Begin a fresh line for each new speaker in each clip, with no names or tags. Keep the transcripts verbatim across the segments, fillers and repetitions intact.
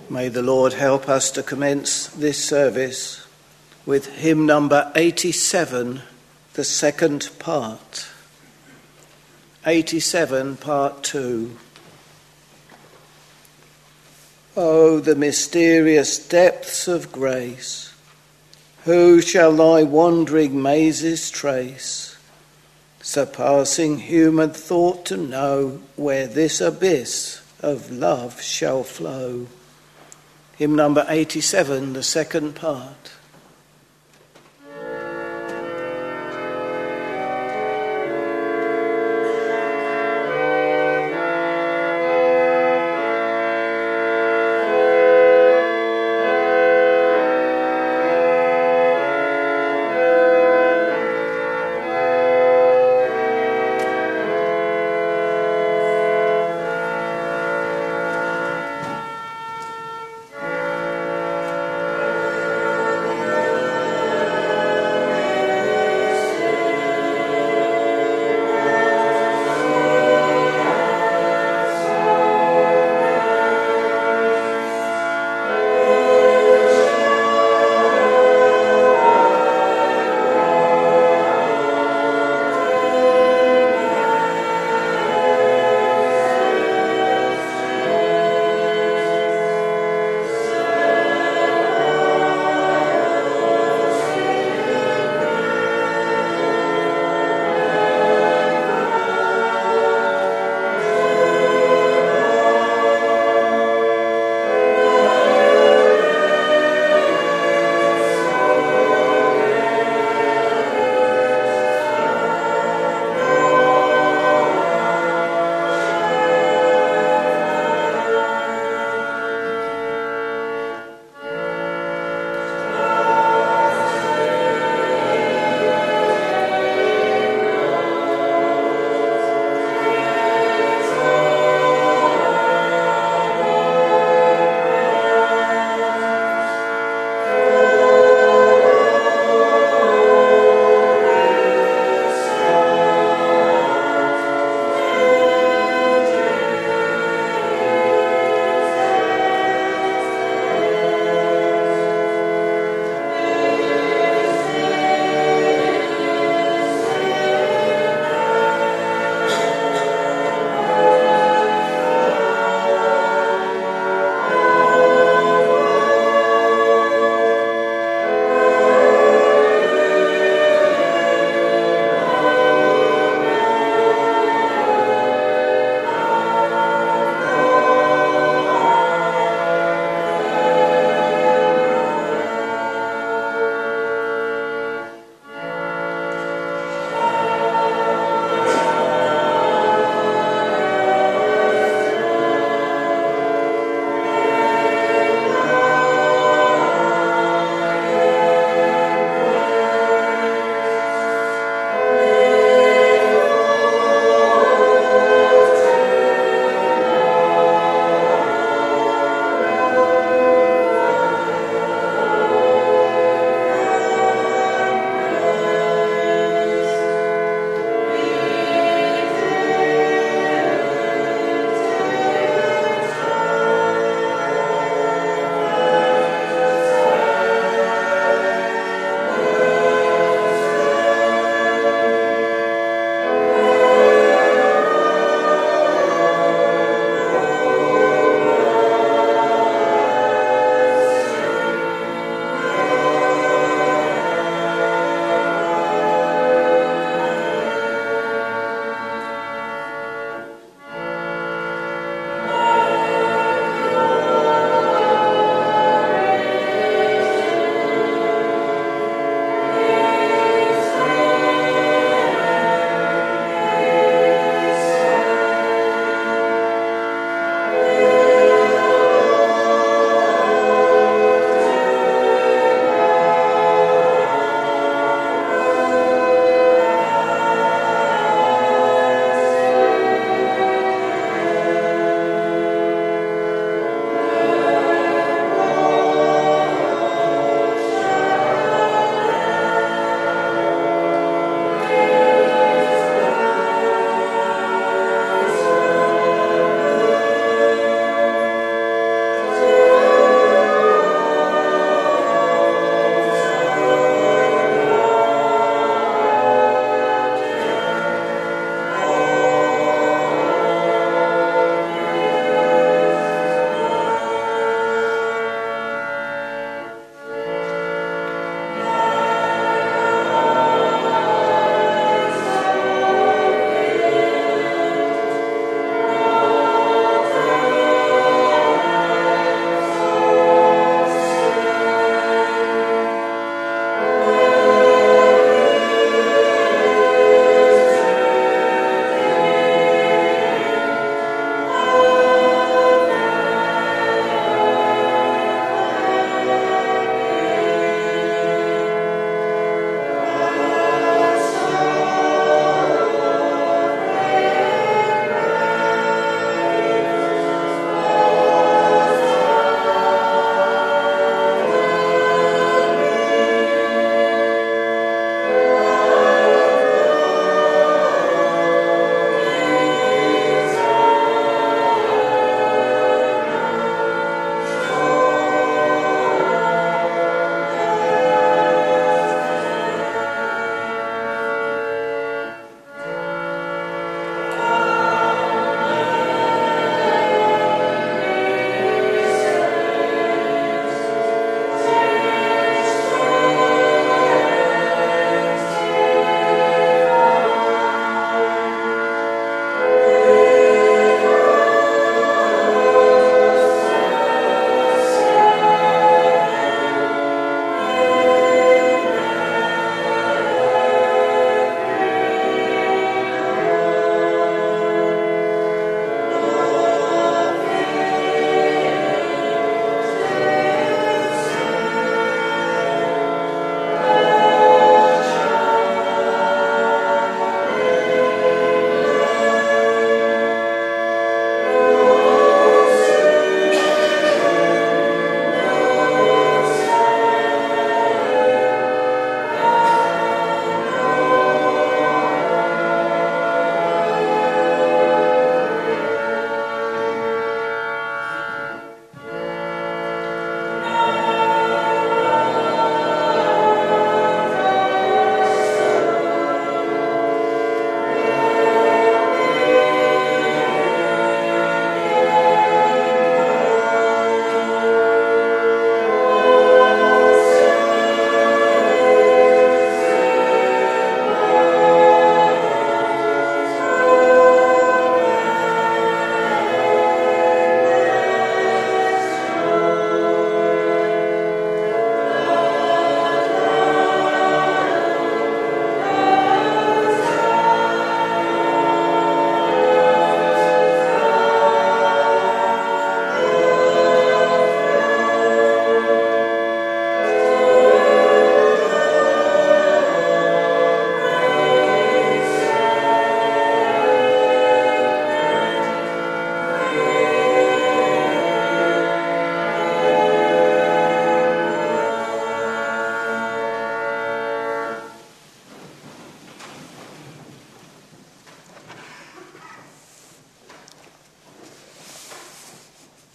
May the Lord help us to commence this service with hymn number eighty-seven, the second part. eighty-seven, part two. Oh, the mysterious depths of grace! Who shall thy wandering mazes trace, surpassing human thought to know where this abyss of love shall flow? Hymn number eighty-seven, the second part.
Thank you.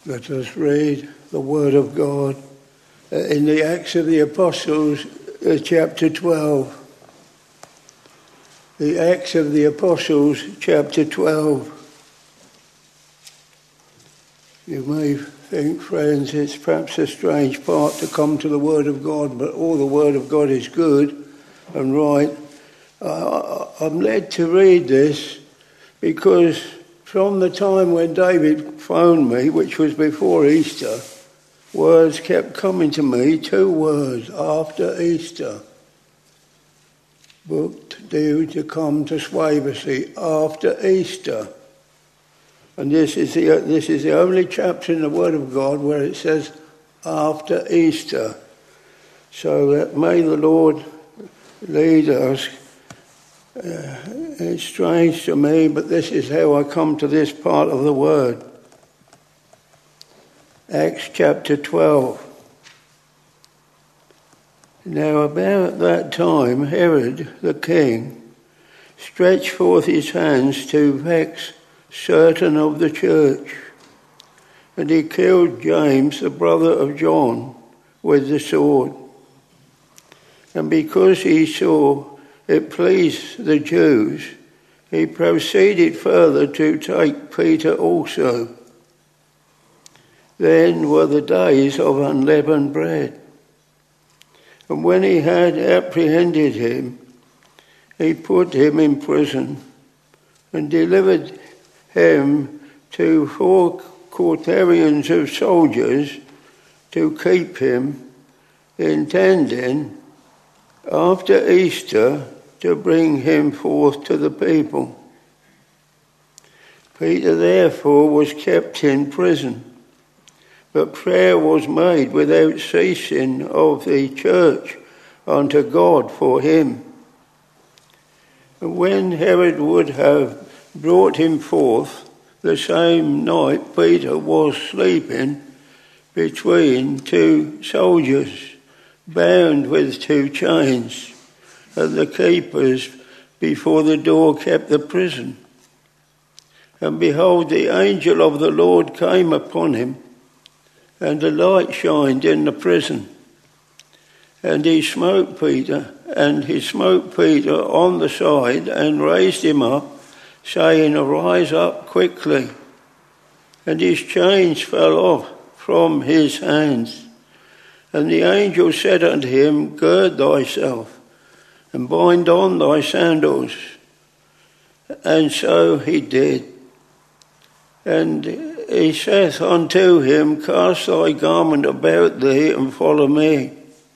Let us read the Word of God in the Acts of the Apostles, uh, chapter twelve. The Acts of the Apostles, chapter twelve. You may think, friends, it's perhaps a strange part to come to the Word of God, but all the Word of God is good and right. Uh, I'm led to read this because from the time when David phoned me, which was before Easter, words kept coming to me, two words, after Easter. Booked due to come to Swaversey after Easter. And this is the this is the only chapter in the Word of God where it says after Easter. So that may the Lord lead us. Uh, it's strange to me, but this is how I come to this part of the Word. Acts chapter twelve. Now about that time Herod the king stretched forth his hands to vex certain of the church, and he killed James, the brother of John, with the sword. And because he saw it pleased the Jews, he proceeded further to take Peter also. Then were the days of unleavened bread. And when he had apprehended him, he put him in prison and delivered him to four quaternions of soldiers to keep him, intending after Easter to bring him forth to the people. Peter therefore was kept in prison, but prayer was made without ceasing of the church unto God for him. And when Herod would have brought him forth, the same night Peter was sleeping between two soldiers, bound with two chains, and the keepers before the door kept the prison. And behold, the angel of the Lord came upon him, and a light shined in the prison. And he smote Peter, and he smote Peter on the side, and raised him up, saying, Arise up quickly. And his chains fell off from his hands. And the angel said unto him, Gird thyself, and bind on thy sandals. And so he did. And he saith unto him, Cast thy garment about thee, and follow me.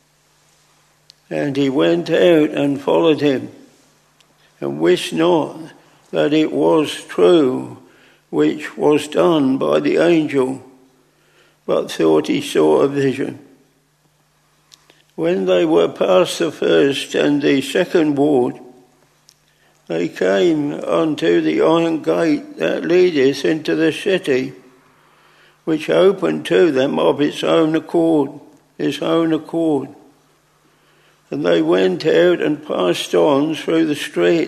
And he went out and followed him, and wist not that it was true which was done by the angel, but thought he saw a vision. When they were past the first and the second ward, they came unto the iron gate that leadeth into the city, which opened to them of its own accord, its own accord. And they went out and passed on through the street.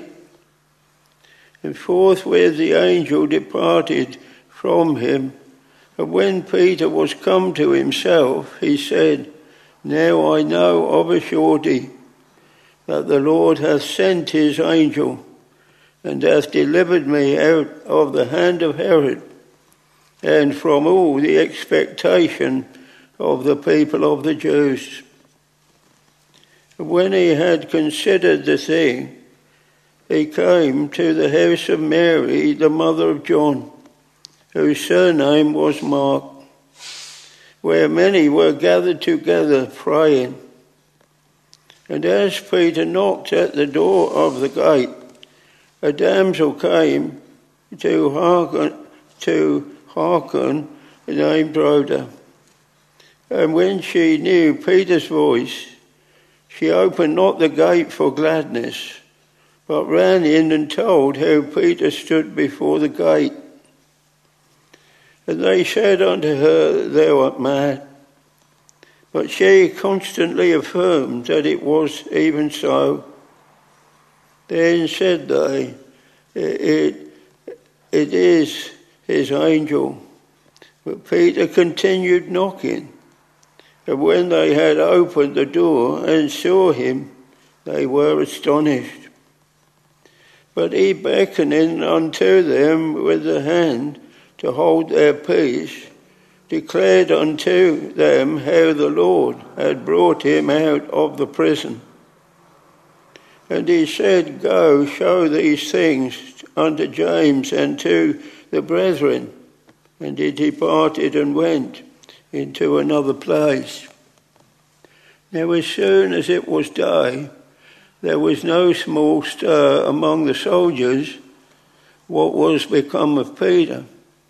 And forthwith the angel departed from him. And when Peter was come to himself, he said, Now I know of a surety that the Lord hath sent his angel, and hath delivered me out of the hand of Herod, and from all the expectation of the people of the Jews. And when he had considered the thing, he came to the house of Mary, the mother of John, whose surname was Mark, where many were gathered together praying. And as Peter knocked at the door of the gate, a damsel came to hearken, to hearken named Rhoda. And when she knew Peter's voice, she opened not the gate for gladness, but ran in and told how Peter stood before the gate. And they said unto her, Thou art mad. But she constantly affirmed that it was even so. Then said they, It, it is his angel. But Peter continued knocking. And when they had opened the door and saw him, they were astonished. But he, beckoning unto them with the hand to hold their peace, declared unto them how the Lord had brought him out of the prison. And he said, Go, show these things unto James and to the brethren. And he departed and went into another place. Now as soon as it was day, there was no small stir among the soldiers what was become of Peter.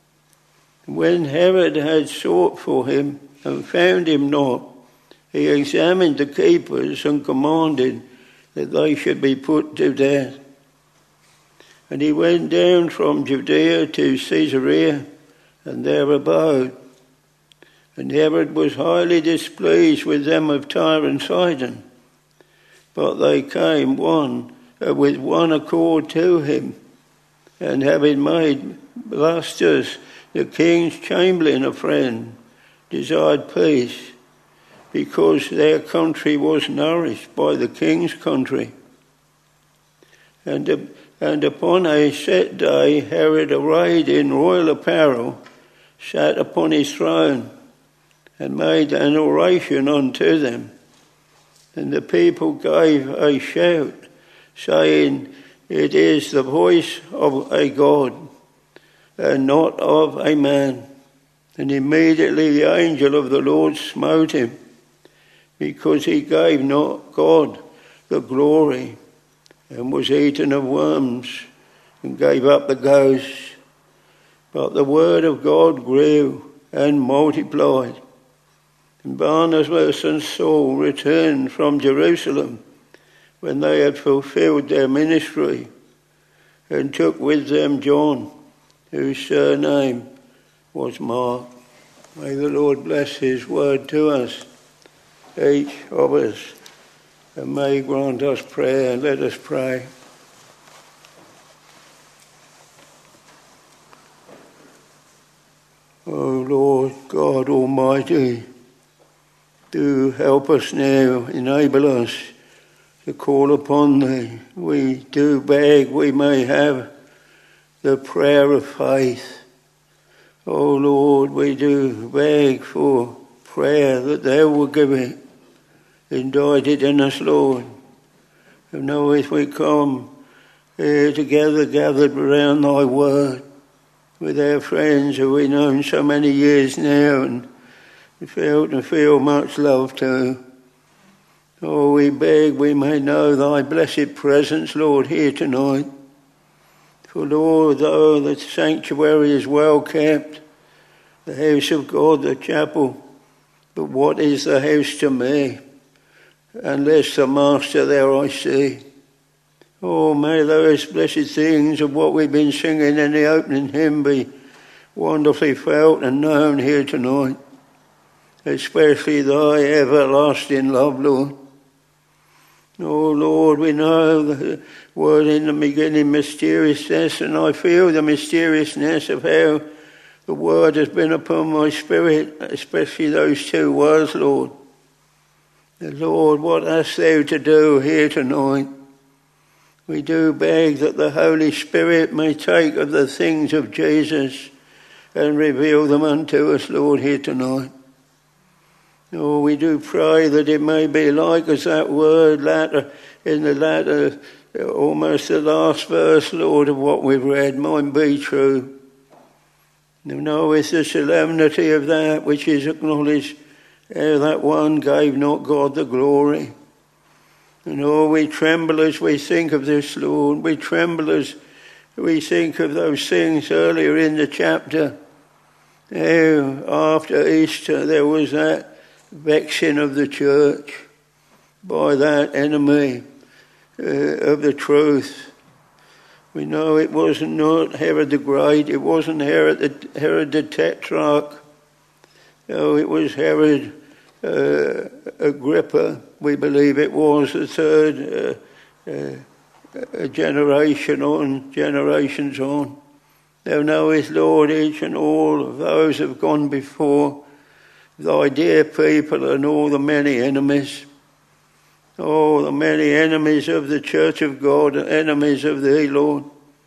When Herod had sought for him and found him not, he examined the keepers and commanded that they should be put to death. And he went down from Judea to Caesarea, and there abode. And Herod was highly displeased with them of Tyre and Sidon. But they came one uh, with one accord to him, and having made Blastus, the king's chamberlain, a friend, desired peace, because their country was nourished by the king's country. And, uh, and upon a set day, Herod, arrayed in royal apparel, sat upon his throne, and made an oration unto them. And the people gave a shout, saying, It is the voice of a God, and not of a man. And immediately the angel of the Lord smote him, because he gave not God the glory, and was eaten of worms, and gave up the ghost. But the word of God grew and multiplied. And Barnabas and Saul returned from Jerusalem when they had fulfilled their ministry, and took with them John, whose surname was Mark. May the Lord bless his word to us, each of us, and may he grant us prayer. Let us pray. O Lord God Almighty, do help us now, enable us to call upon thee. We do beg we may have the prayer of faith. O Lord, we do beg for prayer that thou will give it. Indict it in us, Lord. And now as we come here together, gathered around thy word, with our friends who we've known so many years now, and felt and feel much love to. Oh, we beg we may know thy blessed presence, Lord, here tonight. For Lord, though the sanctuary is well kept, the house of God, the chapel, but what is the house to me, unless the Master there I see? Oh, may those blessed things of what we've been singing in the opening hymn be wonderfully felt and known here tonight, especially thy everlasting love, Lord. Oh, Lord, we know the word in the beginning, mysteriousness, and I feel the mysteriousness of how the word has been upon my spirit, especially those two words, Lord. And Lord, what hast thou to do here tonight? We do beg that the Holy Spirit may take of the things of Jesus and reveal them unto us, Lord, here tonight. Oh, we do pray that it may be like as that word latter, in the latter, almost the last verse, Lord, of what we've read, might be true. No, it's the solemnity of that which is acknowledged, how that one gave not God the glory. And oh, we tremble as we think of this, Lord. We tremble as we think of those things earlier in the chapter. How after Easter there was that vexing of the church by that enemy uh, of the truth. We know it wasn't not Herod the Great, it wasn't Herod the, Herod the Tetrarch. Oh, it was Herod uh, Agrippa, we believe it was, the third uh, uh, generation on, generations on. Thou knowest, Lord, each and all of those who have gone before, thy dear people and all the many enemies. Oh, the many enemies of the church of God, enemies of thee, Lord.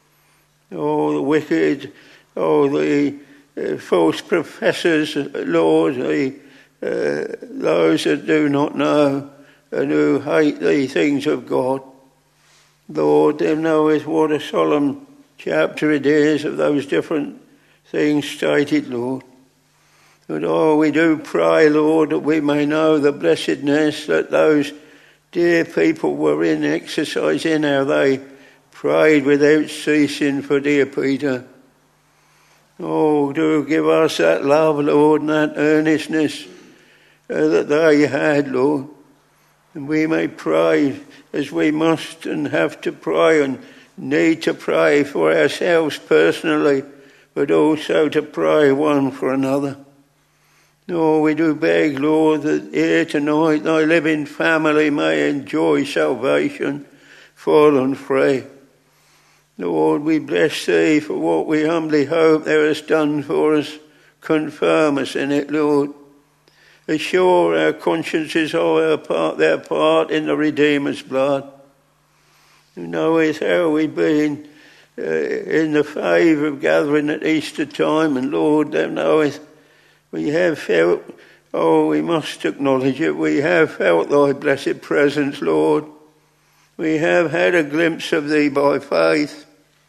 Oh, the wicked, oh, the uh, false professors, Lord, the, uh, those that do not know and who hate the things of God. Lord, thou knowest what a solemn chapter it is of those different things stated, Lord. But oh, we do pray, Lord, that we may know the blessedness that those dear people were in, exercising how they prayed without ceasing for dear Peter. Oh, do give us that love, Lord, and that earnestness uh, that they had, Lord. And we may pray as we must and have to pray and need to pray for ourselves personally, but also to pray one for another. Oh, we do beg, Lord, that here tonight thy living family may enjoy salvation full and free. Lord, we bless thee for what we humbly hope thou hast done for us. Confirm us in it, Lord. Assure our consciences of our part, their part in the Redeemer's blood. You know how we've been uh, in the favour of gathering at Easter time, and Lord, thou knowest we have felt, oh, we must acknowledge it, we have felt thy blessed presence, Lord. We have had a glimpse of thee by faith.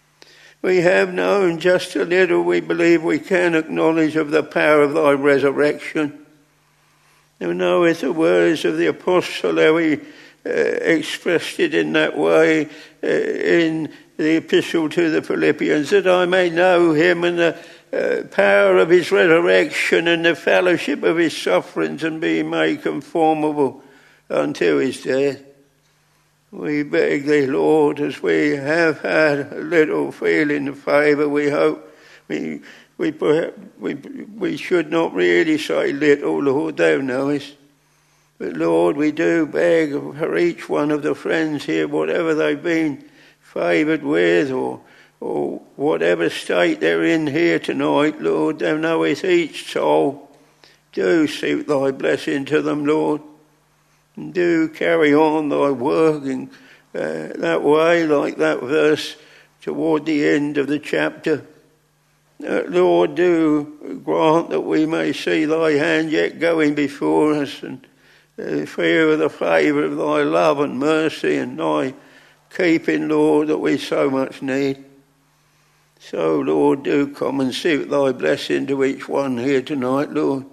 We have known just a little, we believe we can acknowledge, of the power of thy resurrection. Thou knowest the words of the apostle, how he uh, expressed it in that way uh, in the epistle to the Philippians, that I may know him and the uh, power of his resurrection and the fellowship of his sufferings, and be made conformable unto his death. We beg thee, Lord, as we have had a little feeling of favour, we hope we we we we should not really say little, Lord, thou knowest. But Lord, we do beg for each one of the friends here, whatever they've been favoured with, or or whatever state they're in here tonight, Lord, thou knowest each soul. Do suit thy blessing to them, Lord. And do carry on thy work in uh, that way, like that verse toward the end of the chapter. Uh, Lord, do grant that we may see thy hand yet going before us, and uh, feel the favour of thy love and mercy and thy keeping, Lord, that we so much need. So, Lord, do come and suit thy blessing to each one here tonight, Lord.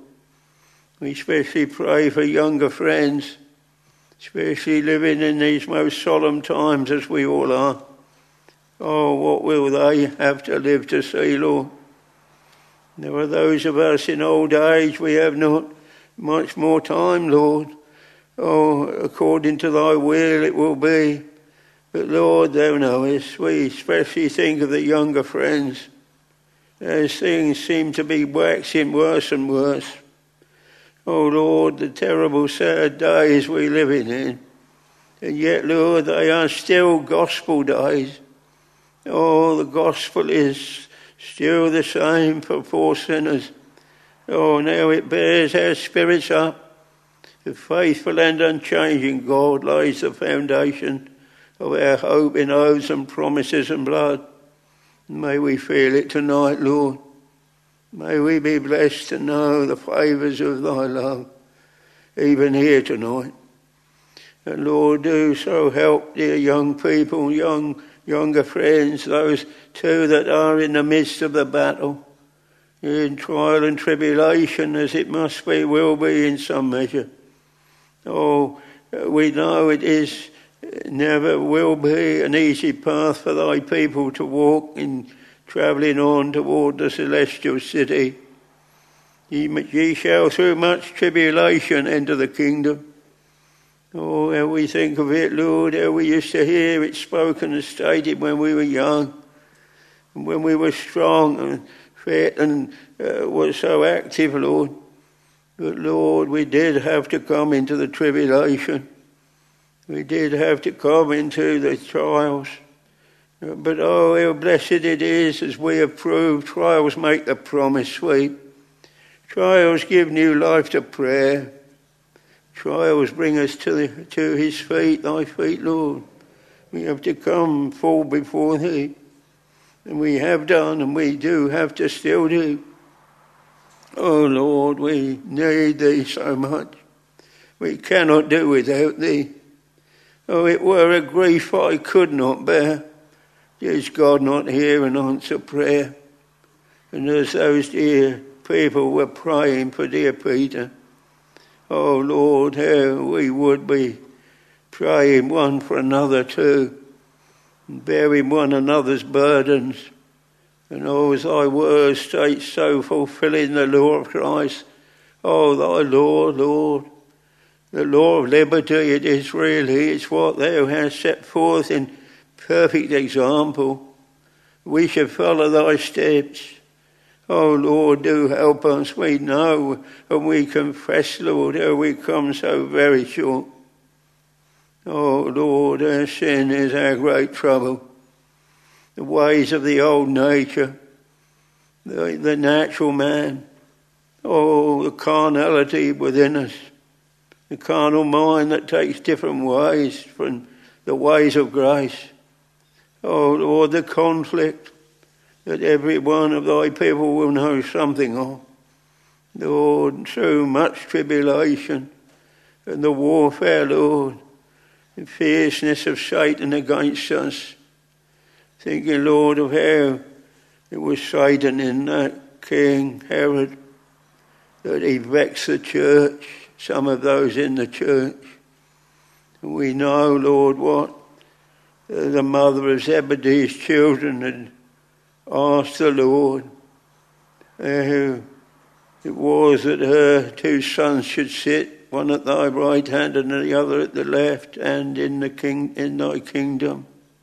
We especially pray for younger friends, especially living in these most solemn times as we all are. Oh, what will they have to live to see, Lord? There are those of us in old age, we have not much more time, Lord. Oh, according to thy will it will be. But Lord, thou knowest, we especially think of the younger friends, as things seem to be waxing worse and worse. Oh Lord, the terrible sad days we're living in. And yet, Lord, they are still gospel days. Oh, the gospel is still the same for poor sinners. Oh, now it bears our spirits up. The faithful and unchanging God lays the foundation of our hope in oaths and promises and blood. May we feel it tonight, Lord. May we be blessed to know the favours of thy love, even here tonight. And Lord, do so help dear young people, young younger friends, those too that are in the midst of the battle, in trial and tribulation, as it must be, will be in some measure. Oh, we know it is, never will be an easy path for thy people to walk in travelling on toward the celestial city. Ye, ye shall through much tribulation enter the kingdom. Oh, how we think of it, Lord, how we used to hear it spoken and stated when we were young, and when we were strong and fit and uh, were so active, Lord. But Lord, we did have to come into the tribulation. We did have to come into the trials. But oh, how blessed it is as we have proved. Trials make the promise sweet. Trials give new life to prayer. Trials bring us to, the, to his feet, thy feet, Lord. We have to come, fall before thee. And we have done, and we do have to still do. Oh, Lord, we need thee so much. We cannot do without thee. Oh, it were a grief I could not bear. Does God not hear and answer prayer? And as those dear people were praying for dear Peter, oh, Lord, how we would be praying one for another too, and bearing one another's burdens. And oh, as thy word states, so fulfilling the law of Christ. Oh, thy law, Lord, the law of liberty, it is really, it's what thou hast set forth in perfect example. We should follow thy steps. Oh, Lord, do help us. We know and we confess, Lord, how we come so very short. Oh, Lord, our sin is our great trouble. The ways of the old nature, the, the natural man, oh, the carnality within us, the carnal mind that takes different ways from the ways of grace. Oh, Lord, the conflict that every one of thy people will know something of. Lord, so much tribulation and the warfare, Lord, the fierceness of Satan against us. Thinking, Lord, of how it was Satan in that King Herod, that he vexed the church, some of those in the church. And we know, Lord, what the mother of Zebedee's children had asked the Lord, how it was that her two sons should sit, one at thy right hand and the other at the left, and in the king in thy kingdom.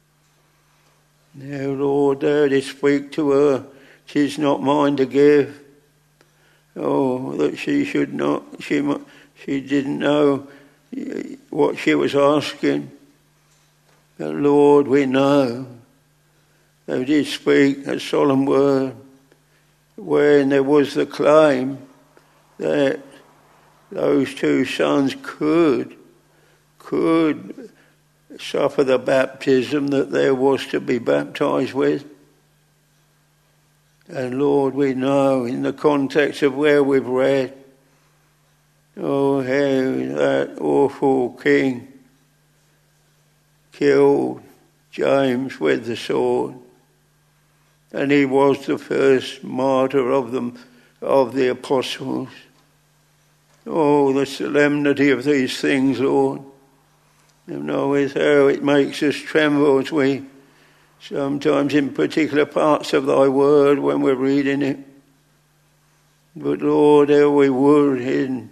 Now, Lord, thou didst speak to her, 'tis not mine to give. Oh, that she should not, she she didn't know what she was asking. But Lord, we know thou didst speak a solemn word when there was the claim that those two sons could, could suffer the baptism that there was to be baptized with. And Lord, we know in the context of where we've read, oh, how that awful king killed James with the sword. And he was the first martyr of them, of the apostles. Oh, the solemnity of these things, Lord. You know, it's how it makes us tremble as we, sometimes in particular parts of thy word when we're reading it. But Lord, how we would in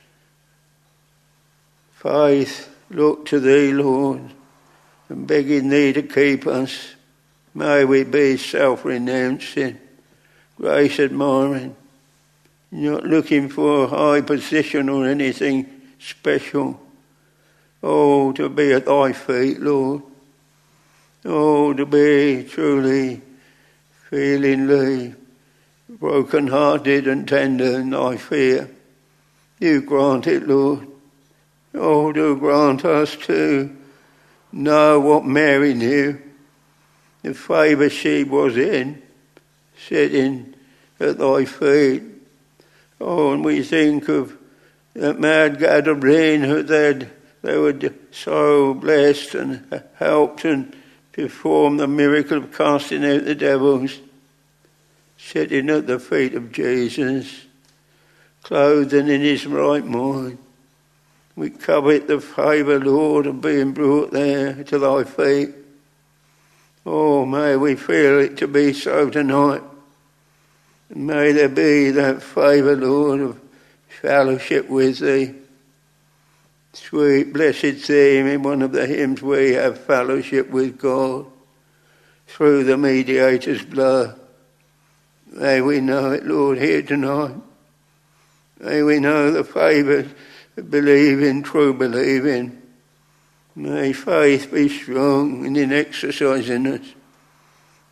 faith look to thee, Lord, and begging thee to keep us. May we be self-renouncing, grace admiring, not looking for a high position or anything special. Oh, to be at thy feet, Lord. Oh, to be truly, feelingly broken-hearted and tender in thy fear. You grant it, Lord. Oh, do grant us to know what Mary knew, the favour she was in, sitting at thy feet. Oh, and we think of that mad Gadarene who they'd They were so blessed and helped and performed the miracle of casting out the devils, sitting at the feet of Jesus, clothed and in his right mind. We covet the favour, Lord, of being brought there to thy feet. Oh, may we feel it to be so tonight. And may there be that favour, Lord, of fellowship with thee. Sweet, blessed theme in one of the hymns, we have fellowship with God through the mediator's blood. May we know it, Lord, here tonight. May we know the favour of believing, true believing. May faith be strong and in exercising us.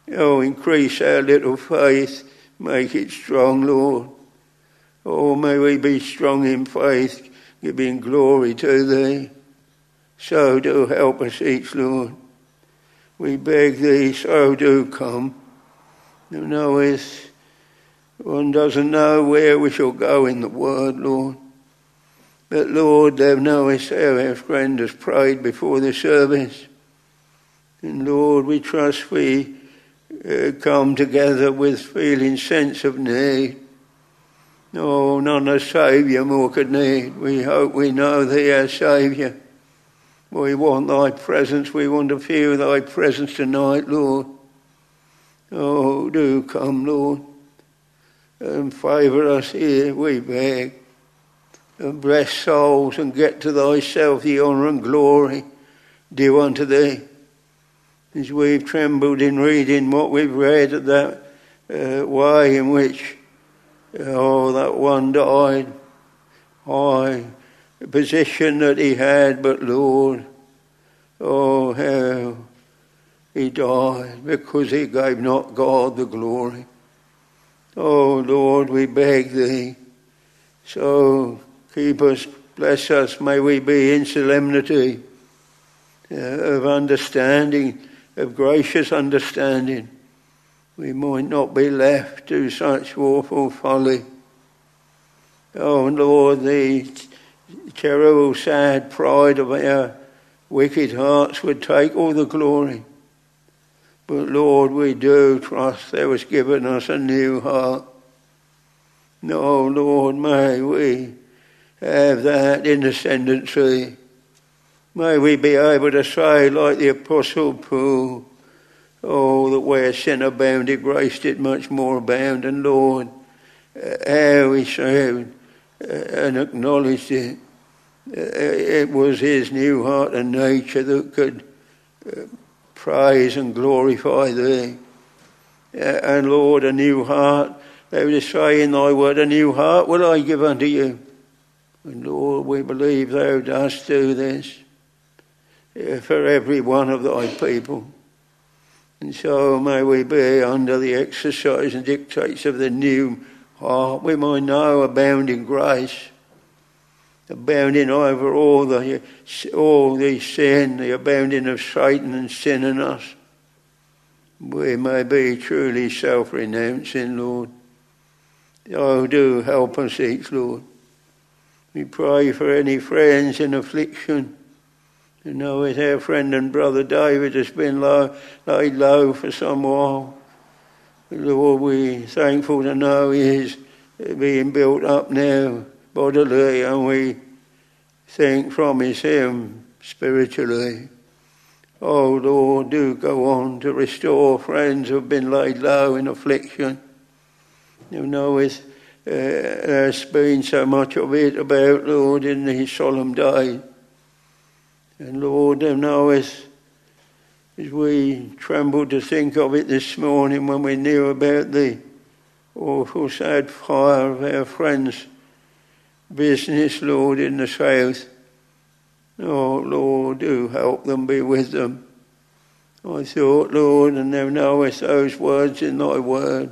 Oh, increase our little faith, make it strong, Lord. Oh, may we be strong in faith, giving glory to Thee. So do help us each, Lord. We beg Thee, so do come. Thou knowest, one doesn't know where we shall go in the word, Lord. But Lord, Thou knowest how our friend has prayed before the service. And Lord, we trust we uh, come together with feeling sense of need. Oh, none a Saviour more could need. We hope we know Thee, our Saviour. We want Thy presence. We want to feel Thy presence tonight, Lord. Oh, do come, Lord, and favour us here, we beg. And bless souls and get to Thyself the honour and glory due unto Thee. As we've trembled in reading what we've read of that uh, way in which, oh, that one died, high position that he had, but Lord, oh, how he died because he gave not God the glory. Oh, Lord, we beg Thee, so keep us, bless us, may we be in solemnity uh, of understanding, of gracious understanding. We might not be left to such awful folly. Oh, Lord, the terrible, sad pride of our wicked hearts would take all the glory. But Lord, we do trust Thou hast given us a new heart. No, Lord, may we have that in ascendancy. May we be able to say, like the Apostle Paul, oh, that where sin abounded, grace did much more abound. And Lord, how he showed and acknowledged it. It was his new heart and nature that could praise and glorify Thee. And Lord, a new heart, Thou didst say in Thy word, a new heart will I give unto you. And Lord, we believe Thou dost do this for every one of Thy people. And so may we be under the exercise and dictates of the new heart. We might know abounding grace, abounding over all the all the sin, the abounding of Satan and sin in us. We may be truly self-renouncing, Lord. Oh, do help us each, Lord. We pray for any friends in affliction. You know, as our friend and brother David has been low, laid low for some while. Lord, we're thankful to know he is being built up now bodily, and we think promise him spiritually. Oh, Lord, do go on to restore friends who have been laid low in affliction. You know, it's, uh, there's been so much of it about, Lord, in these solemn days. And Lord, thou knowest, as we trembled to think of it this morning when we knew about the awful sad fire of our friends' business, Lord, in the south. Oh, Lord, do help them, be with them. I thought, Lord, and thou knowest those words in Thy word,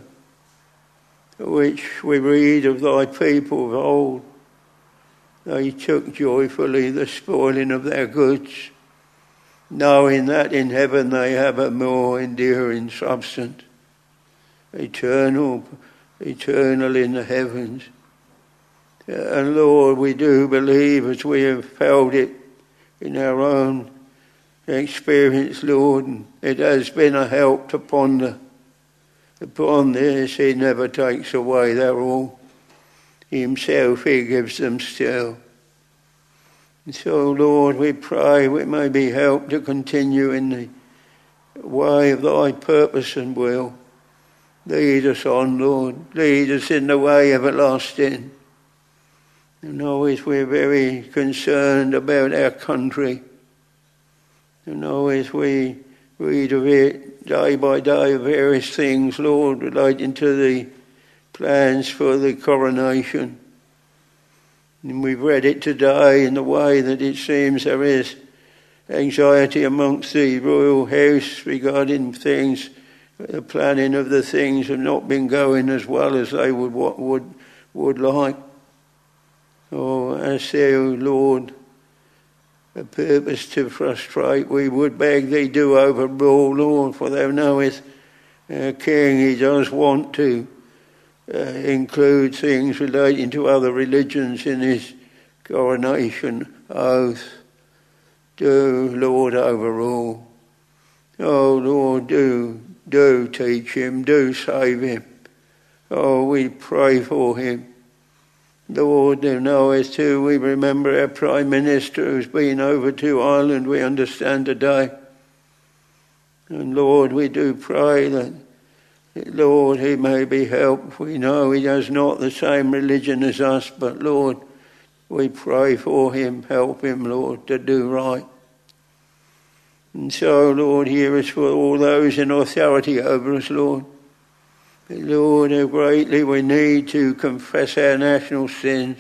which we read of Thy people of old. They took joyfully the spoiling of their goods, knowing that in heaven they have a more enduring substance, eternal, eternal in the heavens. And Lord, we do believe, as we have felt it in our own experience, Lord, and it has been a help to ponder upon this. He never takes away their all. Himself He gives them still. And so, Lord, we pray we may be helped to continue in the way of Thy purpose and will. Lead us on, Lord. Lead us in the way everlasting. And always we're very concerned about our country. And always we read of it day by day, various things, Lord, relating to the plans for the coronation. And we've read it today in the way that it seems there is anxiety amongst the royal house regarding things the planning of the things have not been going as well as they would would would like. Oh, as thou, Lord, a purpose to frustrate, we would beg thee do overrule, Lord, for thou knowest, uh, King, he does want to uh, include things relating to other religions in his coronation oath. Do, Lord, overrule. Oh, Lord, do, do teach him, do save him. Oh, we pray for him. Lord, thou knowest too, we remember our Prime Minister who's been over to Ireland, we understand today. And Lord, we do pray that, Lord, he may be helped. We know he has not the same religion as us, but Lord, we pray for him, help him, Lord, to do right. And so, Lord, hear us for all those in authority over us, Lord. Lord, how greatly we need to confess our national sins.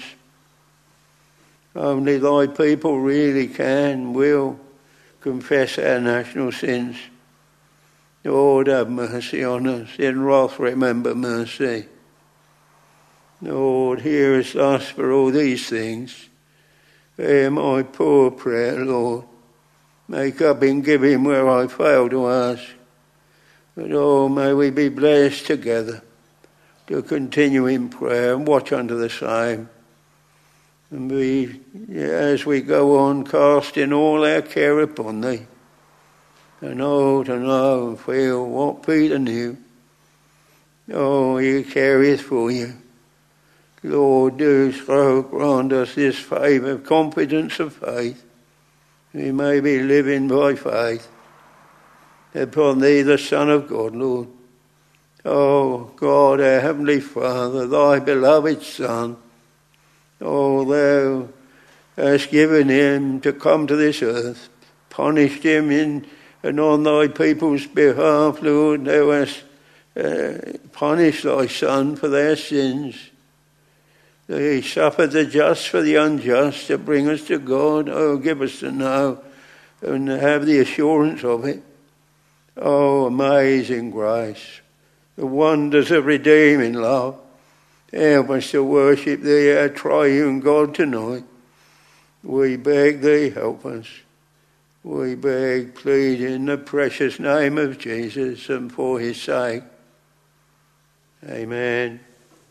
Only thy people really can, will confess our national sins. Lord, have mercy on us. In wrath remember mercy. Lord, hear us thus for all these things. Hear my poor prayer, Lord. Make up in giving where I fail to ask. But oh, may we be blessed together to continue in prayer and watch unto the same. And we, as we go on, casting all our care upon thee. And know to know and feel what Peter knew. Oh, he careth for you. Lord, do so grant us this favour of confidence of faith. We may be living by faith upon thee, the Son of God, Lord. Oh, God, our Heavenly Father, thy beloved Son, oh, thou hast given him to come to this earth, punished him in and on thy people's behalf, Lord, thou hast uh, punished thy Son for their sins. He suffered the just for the unjust to bring us to God. Oh, give us to know and have the assurance of it. Oh, amazing grace, the wonders of redeeming love. Help us to worship thee, our triune God, tonight. We beg thee, help us. We beg, plead in the precious name of Jesus and for his sake. Amen.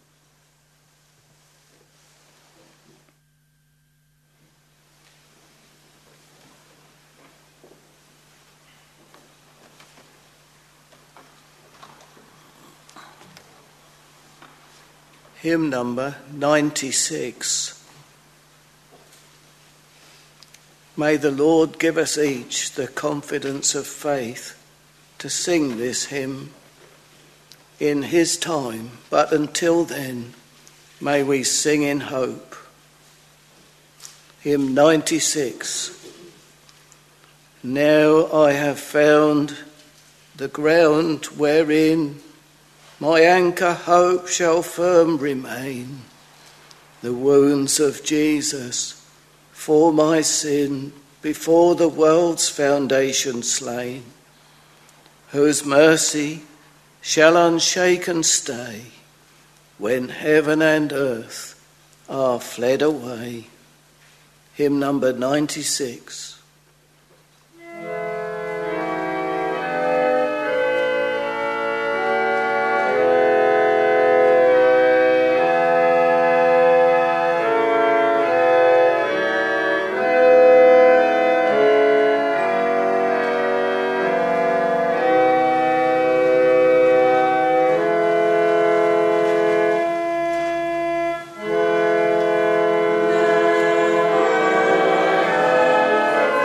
Hymn number ninety-six. May the Lord give us each the confidence of faith to sing this hymn in his time, but until then, may we sing in hope. Hymn ninety-six. Now I have found the ground wherein my anchor hope shall firm remain, the wounds of Jesus for my sin before the world's foundation slain, whose mercy shall unshaken stay when heaven and earth are fled away. Hymn number ninety-six.
Now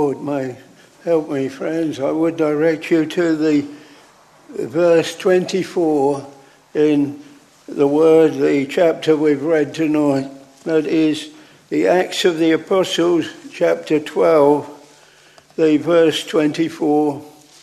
Lord may help me, friends, I would direct you to the verse twenty-four in the word, the chapter we've read tonight. That is the Acts of the Apostles, chapter twelve, the verse twenty-four.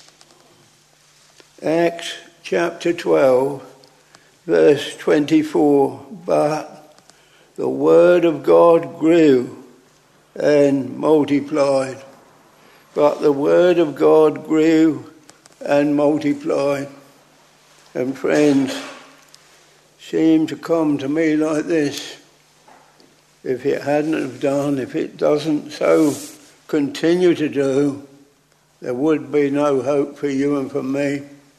Acts chapter twelve, verse twenty-four. But the word of God grew and multiplied. But the word of God grew and multiplied. And friends, seem to come to me like this. If it hadn't have done, if it doesn't so continue to do, there would be no hope for you and for me.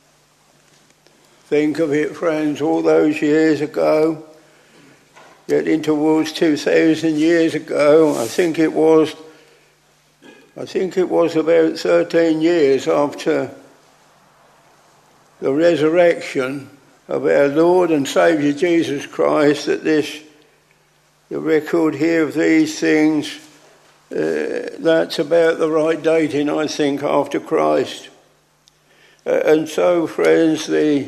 Think of it, friends, all those years ago, getting towards two thousand years ago, I think it was, I think it was about thirteen years after the resurrection of our Lord and Saviour Jesus Christ, that this, the record here of these things, uh, that's about the right dating, I think, after Christ. Uh, and so, friends, the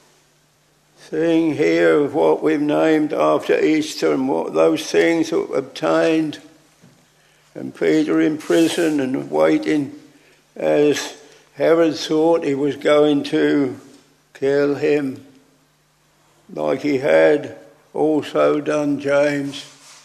thing here of what we've named after Easter and what those things that were obtained, and Peter in prison and waiting as Herod thought he was going to kill him, like he had also done James.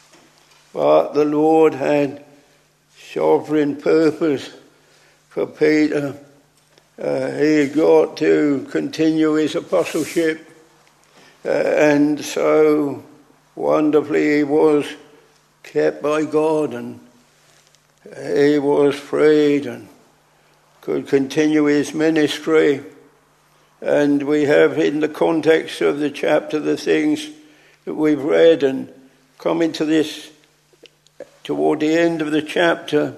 But the Lord had sovereign purpose for Peter. Uh, he had got to continue his apostleship. Uh, and so wonderfully he was kept by God, and he was freed and could continue his ministry. And we have in the context of the chapter the things that we've read, and coming to this toward the end of the chapter,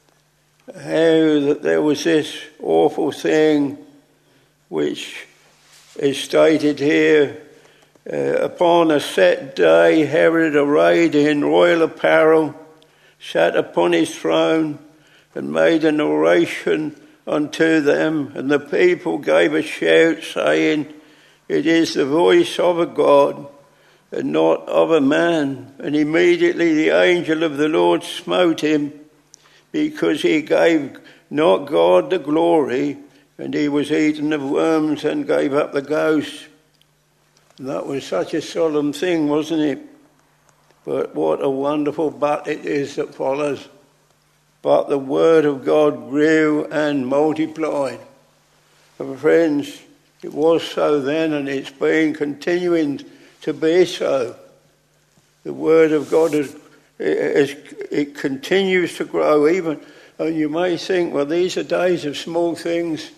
how that there was this awful thing which is stated here. Uh, upon a set day, Herod, arrayed in royal apparel, sat upon his throne and made an oration unto them. And the people gave a shout, saying, "It is the voice of a God, and not of a man." And immediately the angel of the Lord smote him, because he gave not God the glory, and he was eaten of worms and gave up the ghost. That was such a solemn thing, wasn't it? But what a wonderful but it is that follows. But the word of God grew and multiplied. And friends, it was so then, and it's been continuing to be so. The word of God is, is it continues to grow even. And you may think, well, these are days of small things.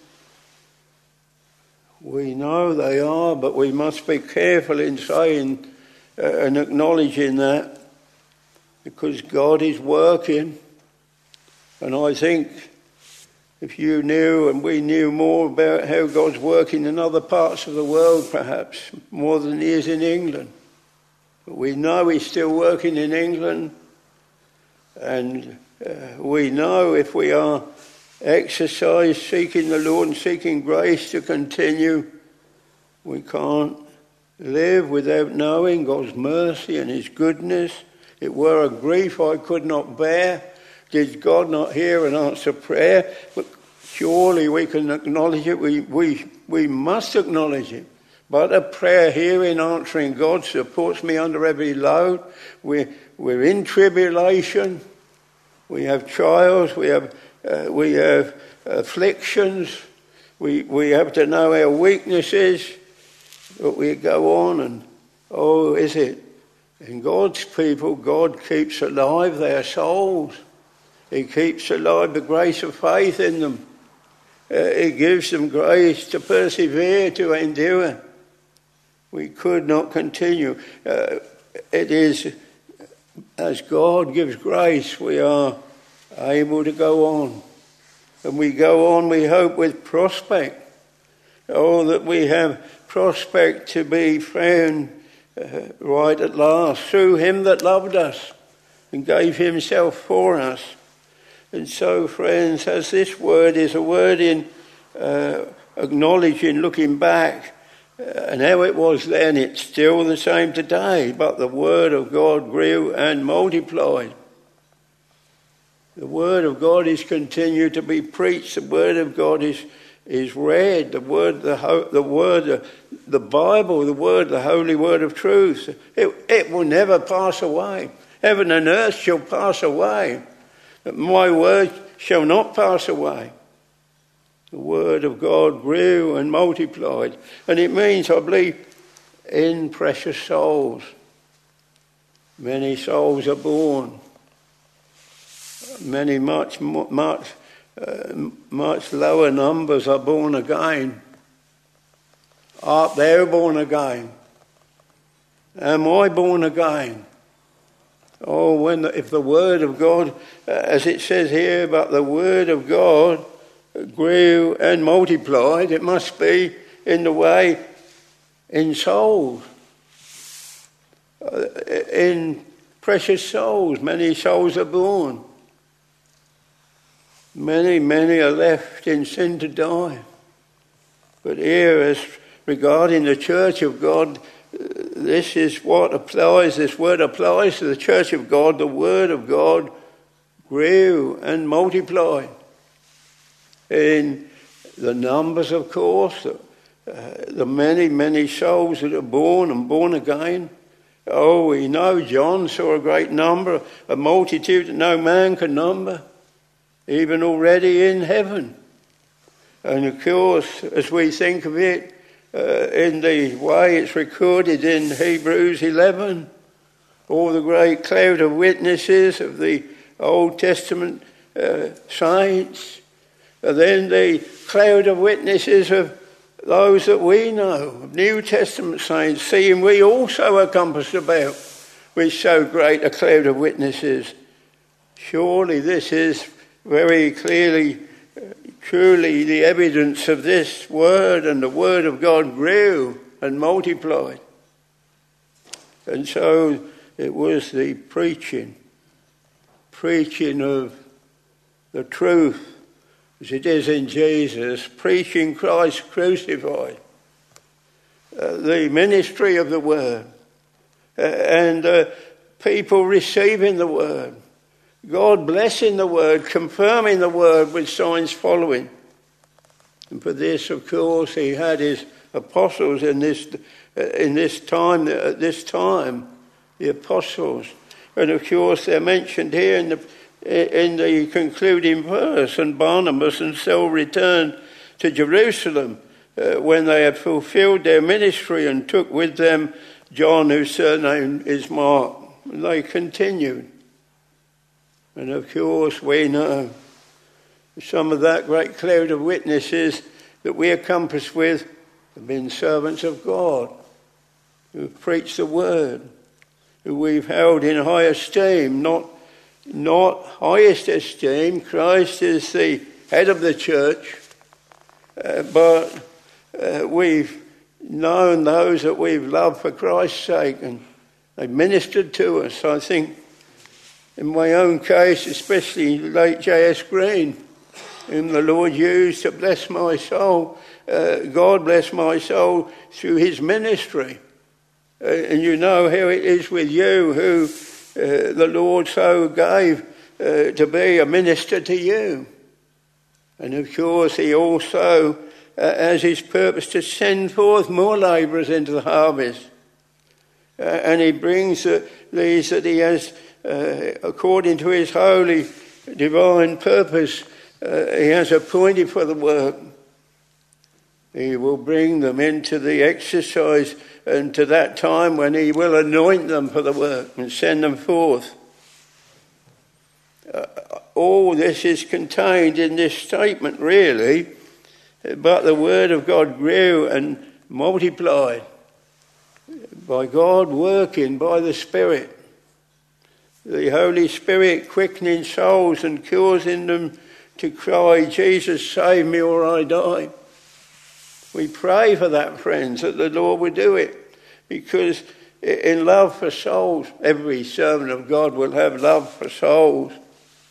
We know they are, but we must be careful in saying uh, and acknowledging that, because God is working. And I think if you knew and we knew more about how God's working in other parts of the world, perhaps more than he is in England. But we know he's still working in England, and uh, we know if we are exercise, seeking the Lord and seeking grace to continue, we can't live without knowing God's mercy and his goodness. It were a grief I could not bear, did God not hear and answer prayer. But surely we can acknowledge it. We, we, we must acknowledge it. But a prayer hearing, answering God supports me under every load. We're, we're in tribulation. We have trials. We have Uh, we have afflictions, we we have to know our weaknesses, but we go on and, oh, is it? In God's people, God keeps alive their souls. He keeps alive the grace of faith in them. Uh, he gives them grace to persevere, to endure. We could not continue. Uh, it is, as God gives grace, we are able to go on. And we go on, we hope, with prospect. Oh, that we have prospect to be found uh, right at last, through him that loved us and gave himself for us. And so, friends, as this word is a word in uh, acknowledging, looking back, uh, and how it was then, it's still the same today, but the word of God grew and multiplied. The word of God is continued to be preached. The word of God is is read. The word, the ho- the word, the, the Bible, the word, the holy word of truth. It, it will never pass away. Heaven and earth shall pass away, but my word shall not pass away. The word of God grew and multiplied, and it means, I believe, in precious souls. Many souls are born. Many much, much, uh, much lower numbers are born again. Art thou born again? Am I born again? Oh, when the, if the word of God, uh, as it says here, but the word of God grew and multiplied, it must be in the way in souls, uh, in precious souls. Many souls are born. Many, many are left in sin to die. But here, as regarding the church of God, this is what applies, this word applies to the church of God. The word of God grew and multiplied. In the numbers, of course, uh, the many, many souls that are born and born again. Oh, we know John saw a great number, a multitude that no man can number, even already in heaven. And of course, as we think of it, uh, in the way it's recorded in Hebrews eleven, all the great cloud of witnesses of the Old Testament uh, saints, and then the cloud of witnesses of those that we know, of New Testament saints, seeing we also are compassed about with so great a cloud of witnesses. Surely this is very clearly, uh, truly the evidence of this word, and the word of God grew and multiplied. And so it was the preaching, preaching of the truth, as it is in Jesus, preaching Christ crucified, uh, the ministry of the word, uh, and uh, people receiving the word, God blessing the word, confirming the word with signs following. And for this, of course, he had his apostles in this uh, in this time, at this time, the apostles. And of course, they're mentioned here in the in the concluding verse. And Barnabas and Saul returned to Jerusalem uh, when they had fulfilled their ministry, and took with them John, whose surname is Mark. And they continued. And of course, we know some of that great cloud of witnesses that we are compassed with have been servants of God, who have preached the word, who we've held in high esteem, not, not highest esteem. Christ is the head of the church, uh, but uh, we've known those that we've loved for Christ's sake, and they've ministered to us. I think in my own case, especially late J S Green, whom the Lord used to bless my soul, uh, God bless my soul through his ministry. Uh, and you know how it is with you, who uh, the Lord so gave uh, to be a minister to you. And of course, he also uh, has his purpose to send forth more labourers into the harvest. Uh, and he brings uh, these that he has, uh, according to his holy divine purpose, uh, he has appointed for the work. He will bring them into the exercise and to that time when he will anoint them for the work and send them forth. Uh, all this is contained in this statement, really, but the word of God grew and multiplied by God working by the Spirit, the Holy Spirit quickening souls and causing them to cry, Jesus, save me or I die. We pray for that, friends, that the Lord will do it, because in love for souls, every servant of God will have love for souls.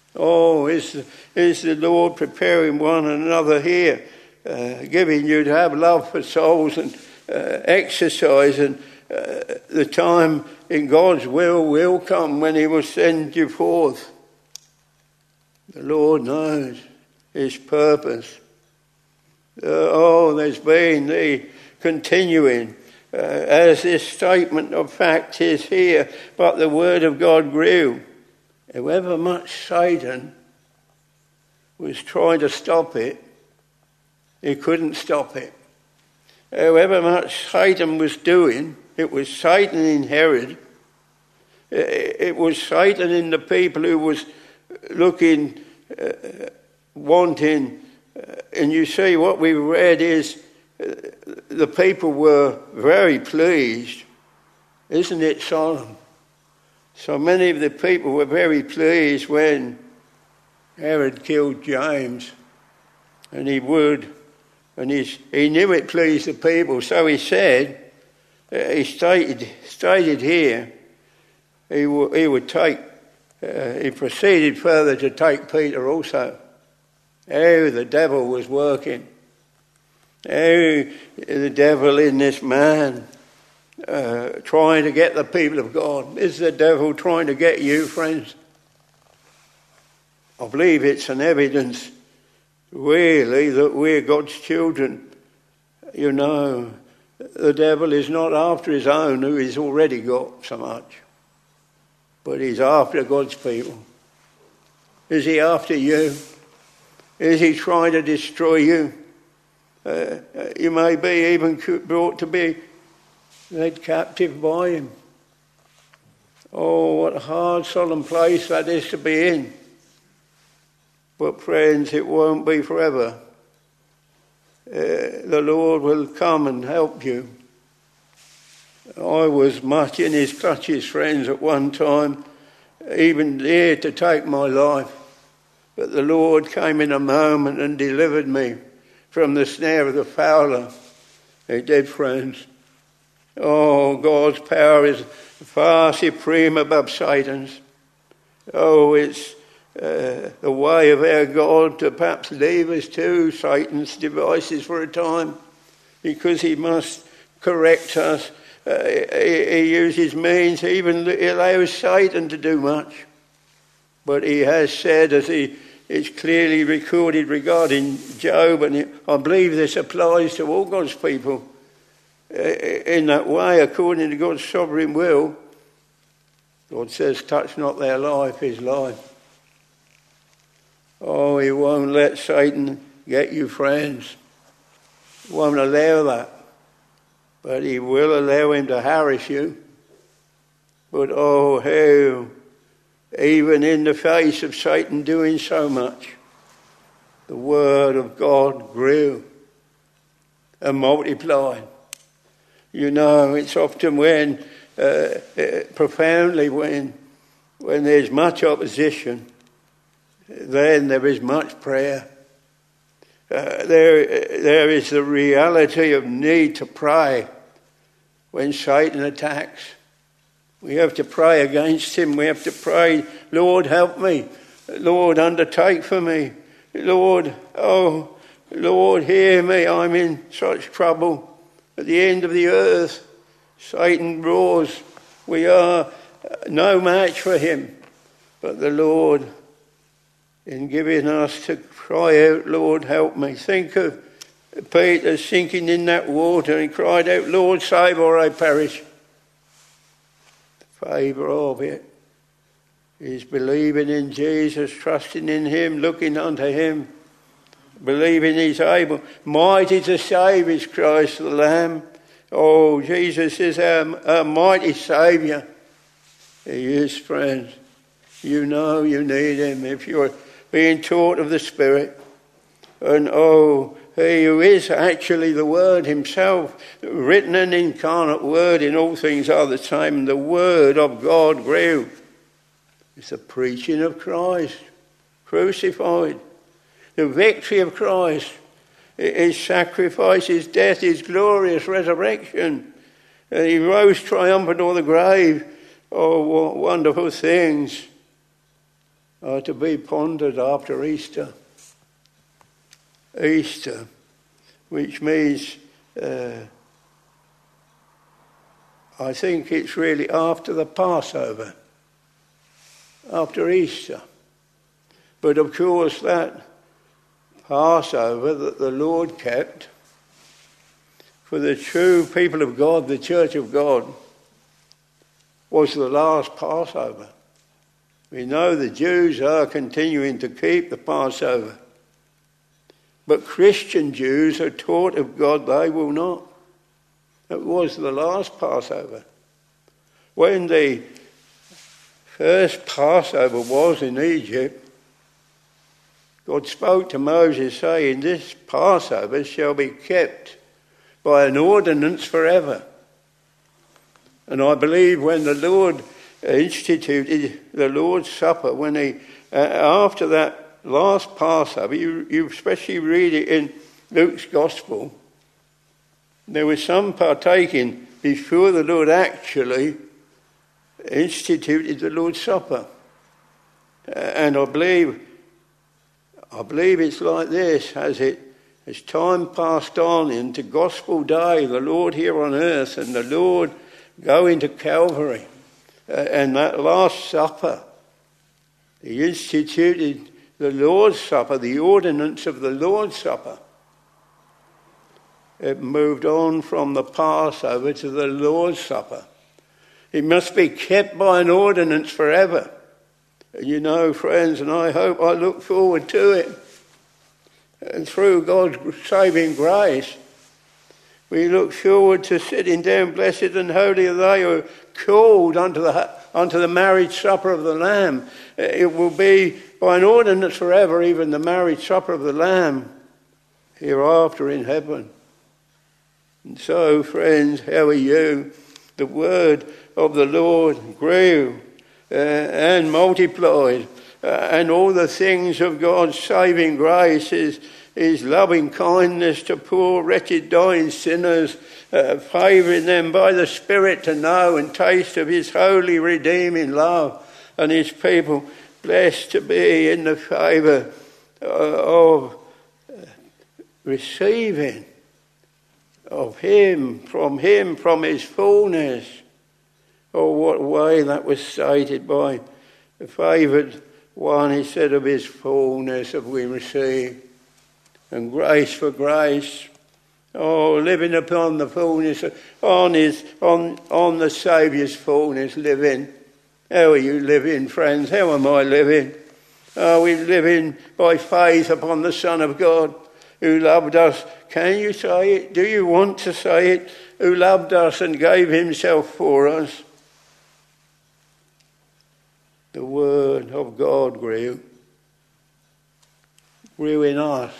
Oh, is, is the Lord preparing one another here, uh, giving you to have love for souls and uh, exercise, and uh, the time in God's will will come when he will send you forth. The Lord knows his purpose. Uh, oh, there's been the continuing, uh, as this statement of fact is here, but the word of God grew. However much Satan was trying to stop it, he couldn't stop it. However much Satan was doing, it was Satan in Herod, it was Satan in the people who was looking, uh, wanting, uh, and you see what we read is uh, the people were very pleased. Isn't it solemn? So many of the people were very pleased when Herod killed James, and he would, and he's, he knew it pleased the people, so he said, uh, he stated, stated here, he, w- he would take, uh, he proceeded further to take Peter also. Oh, the devil was working. Oh, the devil in this man. Uh, trying to get the people of God. Is the devil trying to get you, friends? I believe it's an evidence, really, that we're God's children. You know, the devil is not after his own, who he's already got so much, but he's after God's people. Is he after you? Is he trying to destroy you? Uh, you may be even brought to be led captive by him. Oh, what a hard, solemn place that is to be in. But friends, it won't be forever. Uh, the Lord will come and help you. I was much in his clutches, friends, at one time, even near to take my life. But the Lord came in a moment and delivered me from the snare of the fowler. He did, friends. Oh, God's power is far supreme above Satan's. Oh, it's uh, the way of our God to perhaps leave us to Satan's devices for a time, because he must correct us. Uh, he, he uses means, he even allows Satan to do much. But he has said, as he is clearly recorded regarding Job, and it, I believe this applies to all God's people, in that way, according to God's sovereign will, God says, touch not their life, his life. Oh, he won't let Satan get you, friends. He won't allow that. But he will allow him to harass you. But oh, how, even in the face of Satan doing so much, the word of God grew and multiplied. You know, it's often when, uh, uh, profoundly when, when there's much opposition, then there is much prayer. Uh, there, there is the reality of need to pray when Satan attacks. We have to pray against him. We have to pray, Lord, help me. Lord, undertake for me. Lord, oh, Lord, hear me. I'm in such trouble. At the end of the earth, Satan roars. We are no match for him. But the Lord, in giving us to cry out, Lord, help me. Think of Peter sinking in that water, and he cried out, Lord, save or I perish. The favour of it is believing in Jesus, trusting in him, looking unto him, believing he's able. Mighty to save is Christ the Lamb. Oh, Jesus is our, our mighty Saviour. He is, friends. You know you need him if you're being taught of the Spirit. And oh, he who is actually the Word himself, written and incarnate Word in all things are the same. The Word of God grew. It's the preaching of Christ, crucified. The victory of Christ, his sacrifice, his death, his glorious resurrection. And he rose triumphant over the grave. Oh, what wonderful things. are to be pondered after Easter. Easter, which means, uh, I think it's really after the Passover, after Easter. But of course that Passover that the Lord kept for the true people of God, the Church of God, was the last Passover. We know the Jews are continuing to keep the Passover. But Christian Jews are taught of God they will not. It was the last Passover. When the first Passover was in Egypt, God spoke to Moses saying, this Passover shall be kept by an ordinance forever. And I believe when the Lord instituted the Lord's Supper, when he, uh, after that last Passover, you, you especially read it in Luke's Gospel, there was some partaking before the Lord actually instituted the Lord's Supper. Uh, and I believe, I believe it's like this, as it as time passed on into Gospel Day, the Lord here on earth and the Lord going to Calvary, uh, and that Last Supper, he instituted the Lord's Supper, the ordinance of the Lord's Supper. It moved on from the Passover to the Lord's Supper. It must be kept by an ordinance forever. And you know, friends, and I hope I look forward to it. And through God's saving grace, we look forward to sitting down. Blessed and holy are they who are called unto the, unto the marriage supper of the Lamb. It will be by an ordinance forever, even the marriage supper of the Lamb hereafter in heaven. And so, friends, how are you? The word of the Lord grew uh, and multiplied. Uh, and all the things of God's saving grace, his, his loving kindness to poor, wretched, dying sinners, uh, favouring them by the Spirit to know and taste of his holy, redeeming love, and his people blessed to be in the favour uh, of uh, receiving of him, from him, from his fullness. Oh, what way that was stated by the favoured one. He said, of his fullness have we received, and grace for grace. Oh, living upon the fullness, on his, on, on the Saviour's fullness, living. How are you living, friends? How am I living? Are we living by faith upon the Son of God, who loved us? Can you say it? Do you want to say it? Who loved us and gave himself for us. The word of God grew, grew in us.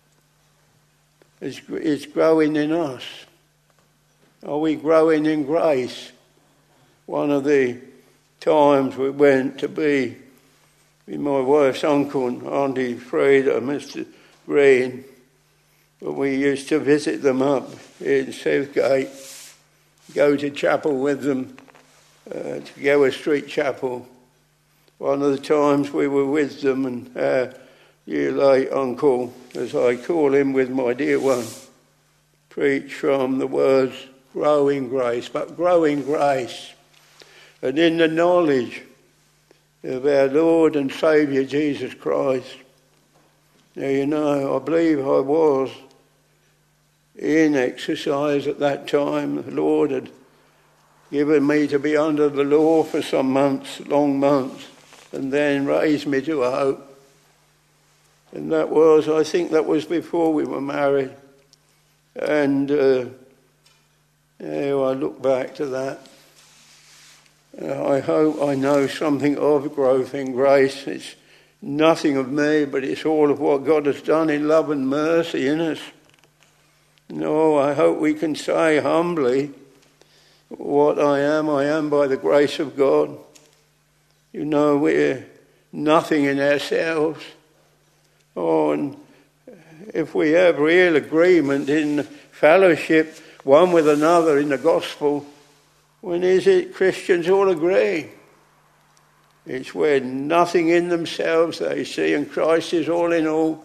It's, it's growing in us. Are we growing in grace? One of the times we went to be with my wife's uncle and Auntie Freda, Mister Green, but we used to visit them up in Southgate, go to chapel with them, uh, to Gower Street Chapel. One of the times we were with them, and our year late uncle, as I call him with my dear one, preached from the words growing grace, but growing grace, and in the knowledge of our Lord and Saviour Jesus Christ. Now, you know, I believe I was in exercise at that time. The Lord had given me to be under the law for some months, long months, and then raised me to a hope. And that was, I think that was before we were married. And uh, yeah, I look back to that. Uh, I hope I know something of growth in grace. It's nothing of me, but it's all of what God has done in love and mercy in us. No, I hope we can say humbly, what I am, I am by the grace of God. You know, we're nothing in ourselves. Oh, and if we have real agreement in fellowship one with another in the gospel, when is it Christians all agree? It's where nothing in themselves they see, and Christ is all in all.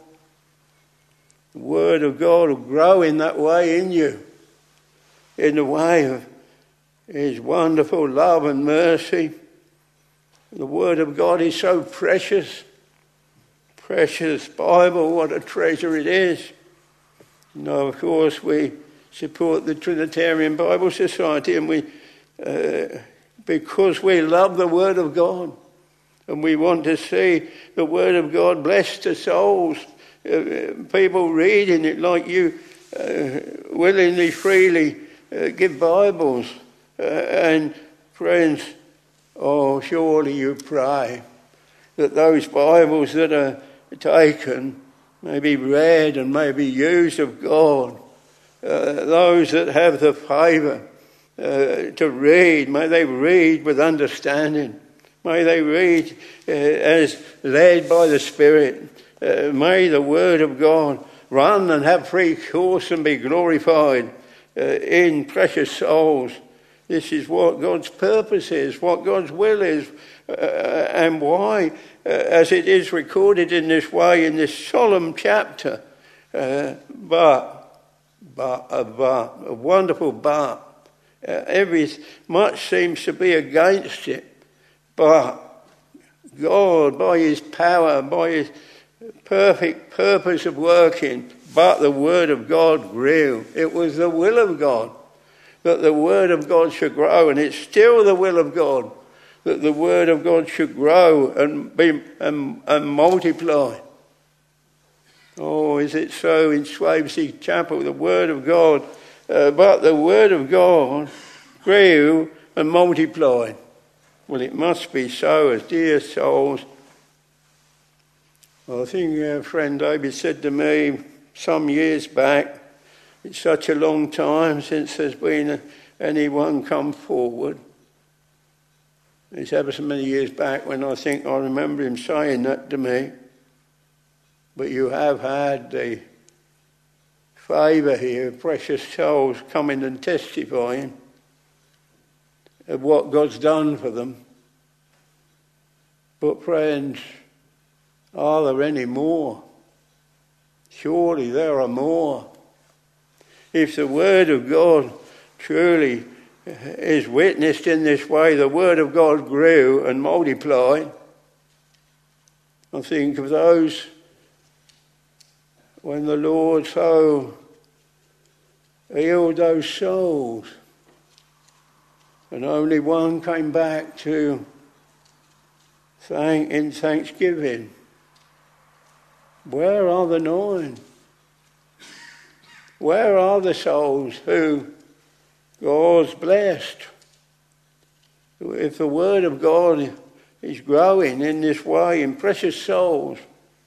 The Word of God will grow in that way in you, in the way of His wonderful love and mercy. The Word of God is so precious. Precious Bible, what a treasure it is. Now, of course, we support the Trinitarian Bible Society, and we, uh, because we love the Word of God, and we want to see the Word of God bless the souls, uh, people reading it like you uh, willingly, freely uh, give Bibles. Uh, and friends, oh, surely you pray that those Bibles that are taken may be read and may be used of God. Uh, those that have the favour uh, to read, may they read with understanding. May they read uh, as led by the Spirit. Uh, may the Word of God run and have free course and be glorified uh, in precious souls. This is what God's purpose is, what God's will is, uh, and why, uh, as it is recorded in this way in this solemn chapter. Uh, but, but, a but, a wonderful but. Uh, every much seems to be against it. But God, by His power, by His perfect purpose of working, but the Word of God grew. It was the will of God that the Word of God should grow, and it's still the will of God that the Word of God should grow and be and, and multiply. Oh, is it so in Swavesey Chapel, the Word of God, uh, but the Word of God grew and multiplied. Well, it must be so, as dear souls. Well, I think our friend David said to me some years back, it's such a long time since there's been anyone come forward. It's ever so many years back when I think I remember him saying that to me. But you have had the favour here, precious souls coming and testifying of what God's done for them. But friends, are there any more? Surely there are more. If the Word of God truly is witnessed in this way, the Word of God grew and multiplied. I think of those when the Lord so healed those souls, and only one came back to thank in thanksgiving. Where are the nine? Where are the souls who God's blessed? If the Word of God is growing in this way in precious souls,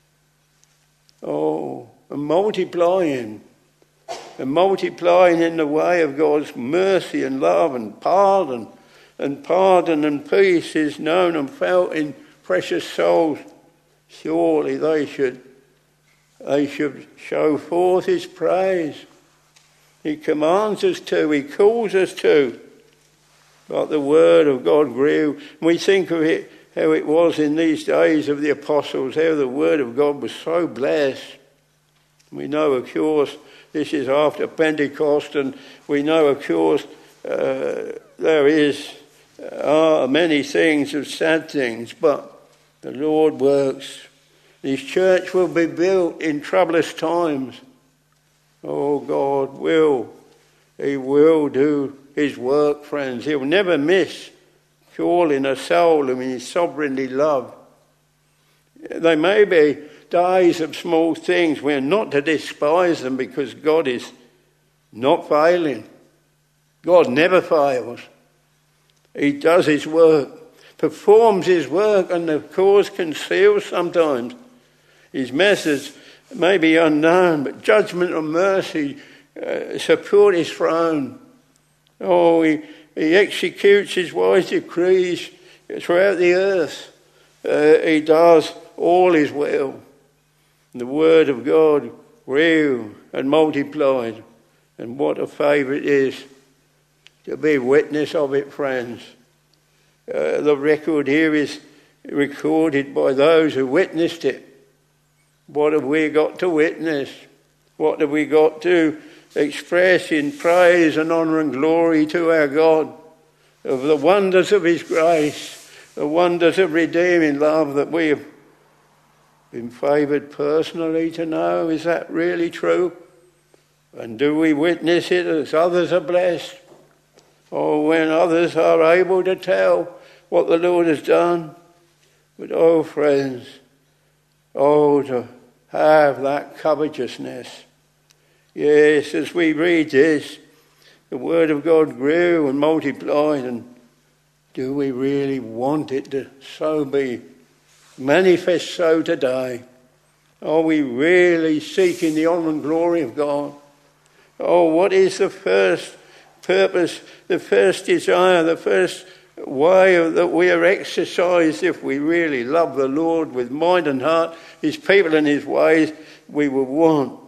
oh, and multiplying, and multiplying in the way of God's mercy and love and pardon, and pardon and peace is known and felt in precious souls, surely they should they should show forth His praise. He commands us to, He calls us to. But the Word of God grew. We think of it, how it was in these days of the apostles, how the Word of God was so blessed. We know, of course, this is after Pentecost, and we know, of course, uh, there is uh, many things of sad things, but the Lord works. His church will be built in troublous times. Oh, God will. He will do His work, friends. He'll never miss calling a soul whom He sovereignly loves. There may be days of small things. We're not to despise them, because God is not failing. God never fails. He does His work, performs His work, and of course conceals sometimes. His methods may be unknown, but judgment and mercy uh, support His throne. Oh, he, he executes His wise decrees throughout the earth. Uh, he does all His will. The Word of God grew and multiplied. And what a favour it is to be witness of it, friends. Uh, the record here is recorded by those who witnessed it. What have we got to witness? What have we got to express in praise and honour and glory to our God of the wonders of his grace, the wonders of redeeming love that we have been favoured personally to know? Is that really true? And do we witness it as others are blessed? Or when others are able to tell what the Lord has done? But oh friends, oh to have that covetousness. Yes, as we read this, the word of God grew and multiplied, and do we really want it to so be manifest so today? Are we really seeking the honour and glory of God? Oh, what is the first purpose, the first desire, the first way that we are exercised if we really love the Lord with mind and heart, his people and his ways? We will want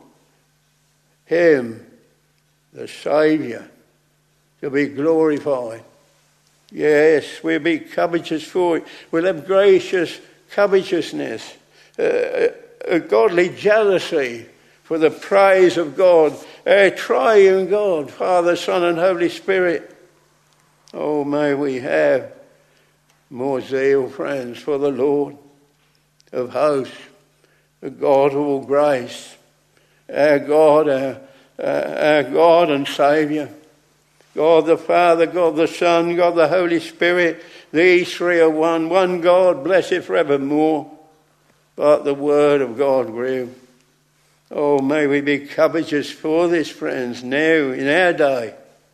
him, the Saviour, to be glorified. Yes, we'll be covetous for it. We'll have gracious covetousness, uh, a godly jealousy for the praise of God, our triune God, Father, Son and Holy Spirit. Oh, may we have more zeal, friends, for the Lord of hosts, the God of all grace, our God, our, our God and Saviour, God the Father, God the Son, God the Holy Spirit. These three are one, one God, blessed forevermore. But the word of God grew. Oh, may we be covetous for this, friends, now in our day.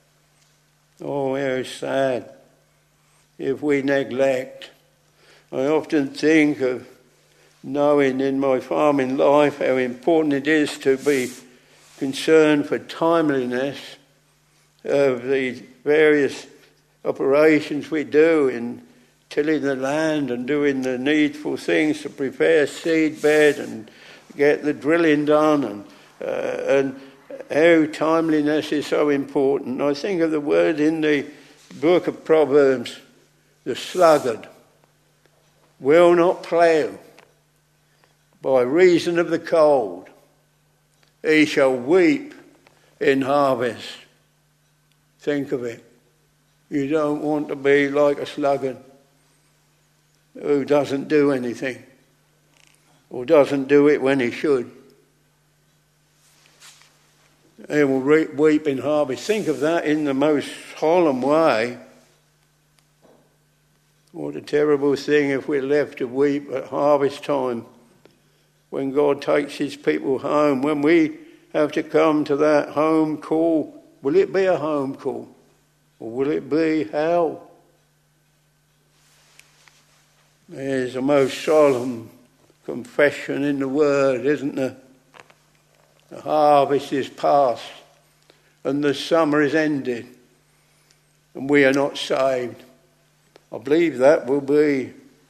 Oh, how sad if we neglect. I often think of knowing in my farming life how important it is to be concerned for timeliness of the various operations we do in tilling the land and doing the needful things to prepare seed bed and get the drilling done, and uh, and how timeliness is so important. I think of the word in the book of Proverbs, the sluggard will not plough by reason of the cold. He shall weep in harvest. Think of it. You don't want to be like a sluggard who doesn't do anything, or doesn't do it when he should. He will weep in harvest. Think of that in the most solemn way. What a terrible thing if we're left to weep at harvest time, when God takes his people home, when we have to come to that home call. Will it be a home call, or will it be hell? There's a most solemn confession in the word, isn't there? The harvest is past and the summer is ended and we are not saved. I believe that will be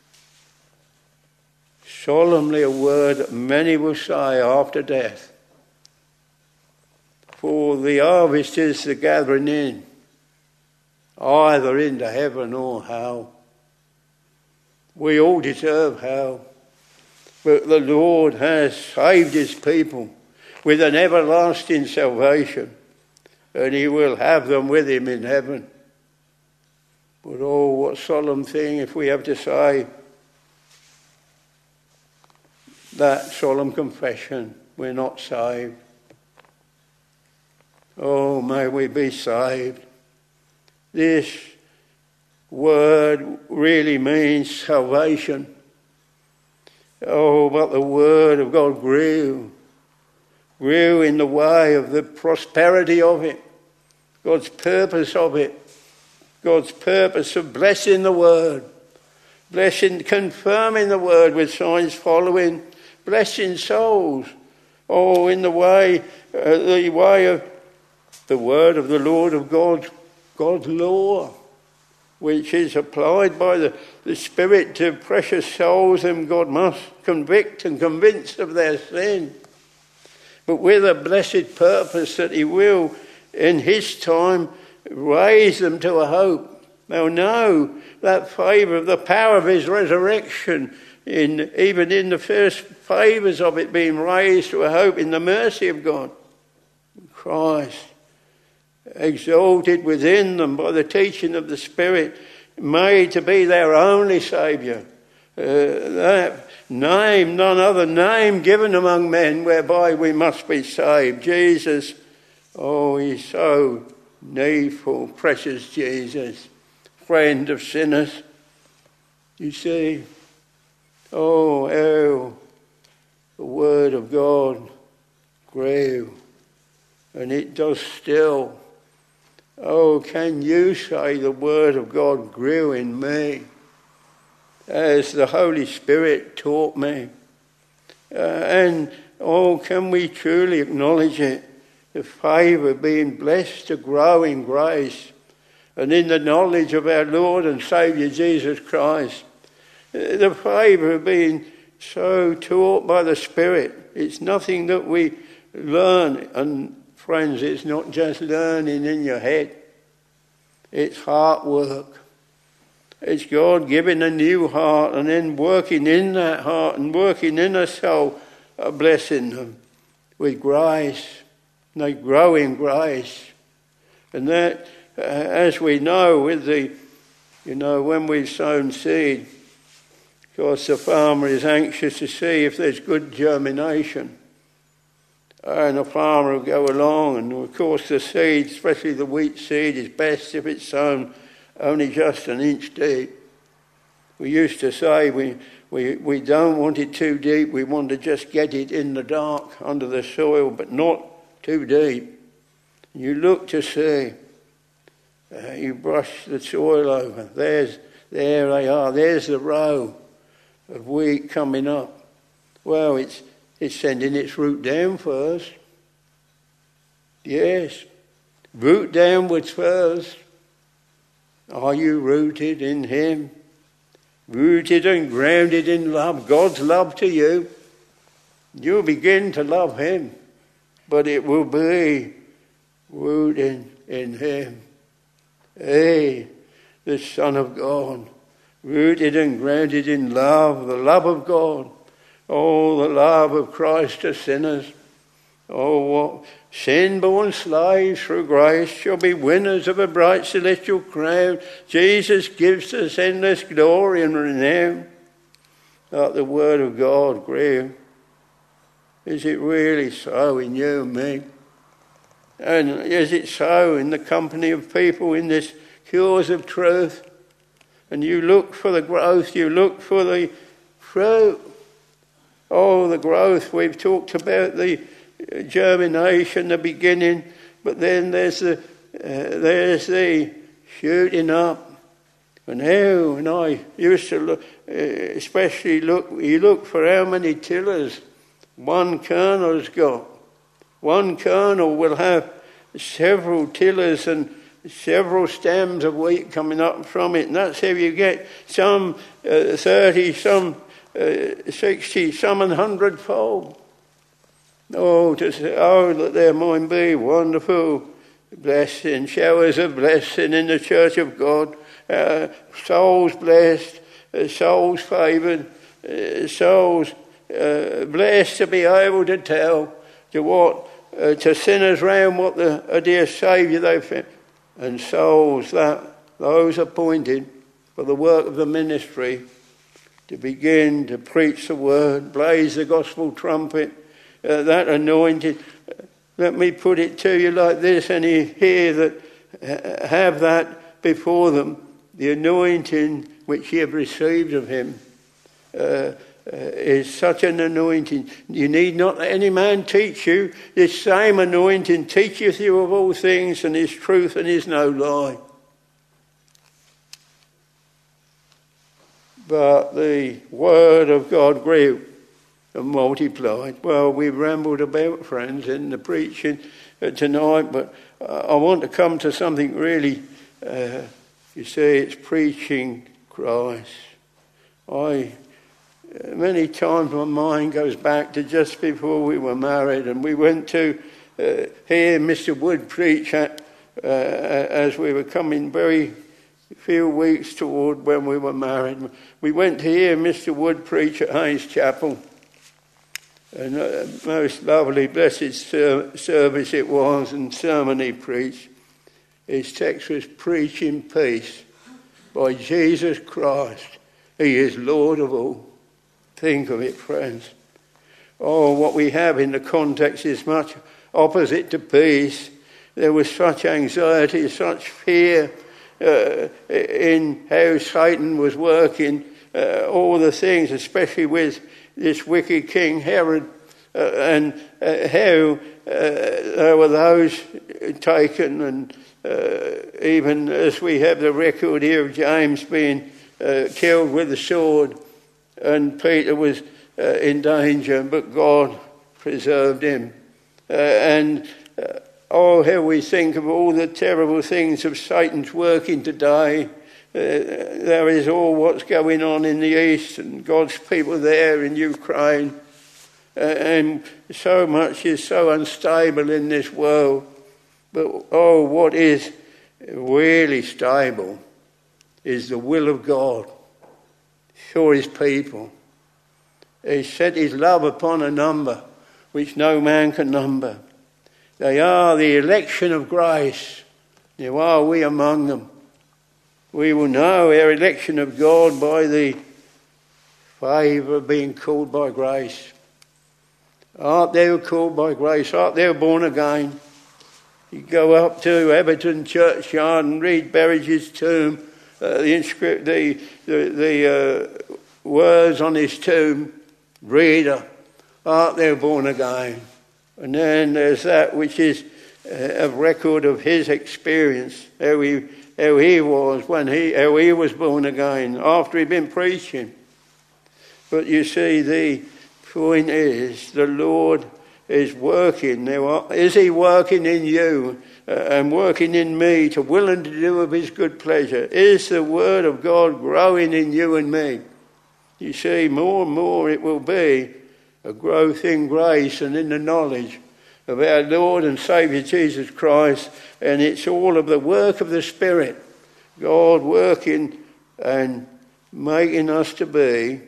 solemnly a word that many will say after death. For the harvest is the gathering in, either into heaven or hell. We all deserve hell, but the Lord has saved his people with an everlasting salvation, and he will have them with him in heaven. But oh, what solemn thing if we have to say that solemn confession, we're not saved. Oh, may we be saved. This word really means salvation. Oh, but the word of God grew, grew in the way of the prosperity of it, God's purpose of it, God's purpose of blessing the word, blessing, confirming the word with signs following, blessing souls. Oh, in the way, uh, the way of the word of the Lord of God, God's law, which is applied by the, the Spirit to precious souls whom God must convict and convince of their sin, but with a blessed purpose that he will, in his time, raise them to a hope They'll know that favour of the power of his resurrection, in even in the first favours of it being raised to a hope in the mercy of God. Christ, exalted within them by the teaching of the Spirit, made to be their only Saviour. Uh, that name, none other name given among men whereby we must be saved. Jesus, oh, he's so needful, precious Jesus, friend of sinners. You see, oh, how the Word of God grew, and it does still. Oh, can you say the Word of God grew in me as the Holy Spirit taught me? Uh, and, oh, can we truly acknowledge it? The favour being blessed to grow in grace and in the knowledge of our Lord and Saviour Jesus Christ. Uh, the favour of being so taught by the Spirit. It's nothing that we learn, and friends, it's not just learning in your head. It's heart work. It's God giving a new heart and then working in that heart and working in a soul, uh, blessing them with grace. And they grow in grace. And that, uh, as we know, with the, you know, when we've sown seed, of course the farmer is anxious to see if there's good germination. And the farmer will go along, and of course the seed, especially the wheat seed, is best if it's sown only just an inch deep. We used to say we, we, we don't want it too deep, we want to just get it in the dark under the soil, but not too deep. You look to see, uh, you brush the soil over, there's, there they are, there's the row of wheat coming up. Well, it's It's sending its root down first. Yes, root downwards first. Are you rooted in him? Rooted and grounded in love, God's love to you. You'll begin to love him, but it will be rooted in him. Hey, the Son of God, rooted and grounded in love, the love of God. Oh, the love of Christ to sinners. Oh, what sin-born slaves through grace shall be winners of a bright celestial crown. Jesus gives us endless glory and renown. Like the Word of God grew. Is it really so in you and me? And is it so in the company of people in this cures of truth? And you look for the growth, you look for the fruit. Oh, the growth, we've talked about the germination, the beginning, but then there's the, uh, there's the shooting up. And how, and I used to look, uh, especially look, you look for how many tillers one kernel's got. One kernel will have several tillers and several stems of wheat coming up from it, and that's how you get some uh, thirty, some Uh, sixty, some an hundredfold. Oh, to say, oh, that there might be wonderful blessing, showers of blessing in the church of God, uh, souls blessed, uh, souls favoured, uh, souls uh, blessed to be able to tell to what uh, to sinners round what the a dear Saviour they've found, and souls that those appointed for the work of the ministry, to begin to preach the word, blaze the gospel trumpet, uh, that anointed. Let me put it to you like this, and you hear that, uh, have that before them, the anointing which ye have received of him uh, uh, is such an anointing. You need not let any man teach you. This same anointing teacheth you of all things, and is truth and is no lie. But the word of God grew and multiplied. Well, we've rambled about, friends, in the preaching tonight, but I want to come to something really, uh, you see, it's preaching Christ. I, many times my mind goes back to just before we were married, and we went to uh, hear Mister Wood preach at, uh, as we were coming very a few weeks toward when we were married. We went to hear Mister Wood preach at Haynes Chapel. And a most lovely, blessed ser- service it was, and sermon he preached. His text was, "Preach in peace by Jesus Christ. He is Lord of all." Think of it, friends. Oh, what we have in the context is much opposite to peace. There was such anxiety, such fear uh, in how Satan was working, uh, all the things, especially with this wicked King Herod, uh, and uh, how uh, there were those taken, and uh, even as we have the record here of James being uh, killed with the sword, and Peter was uh, in danger, but God preserved him. Uh, and uh, oh, how we think of all the terrible things of Satan's working today. Uh, there is all what's going on in the East, and God's people there in Ukraine. Uh, and so much is so unstable in this world. But oh, what is really stable is the will of God for his people. He set his love upon a number which no man can number. They are the election of grace. Now are we among them? We will know our election of God by the favour of being called by grace. Art thou called by grace? Art thou born again? You go up to Everton churchyard and read Berridge's tomb, uh, the, inscript, the, the, the uh, words on his tomb, "Reader, art thou born again?" And then there's that which is a record of his experience, how he, how he was when he, how he was born again after he'd been preaching. But you see, the point is, the Lord is working. Now, is he working in you uh, and working in me to will and to do of his good pleasure? Is the word of God growing in you and me? You see, more and more it will be a growth in grace and in the knowledge of our Lord and Saviour Jesus Christ, and it's all of the work of the Spirit, God working and making us to be.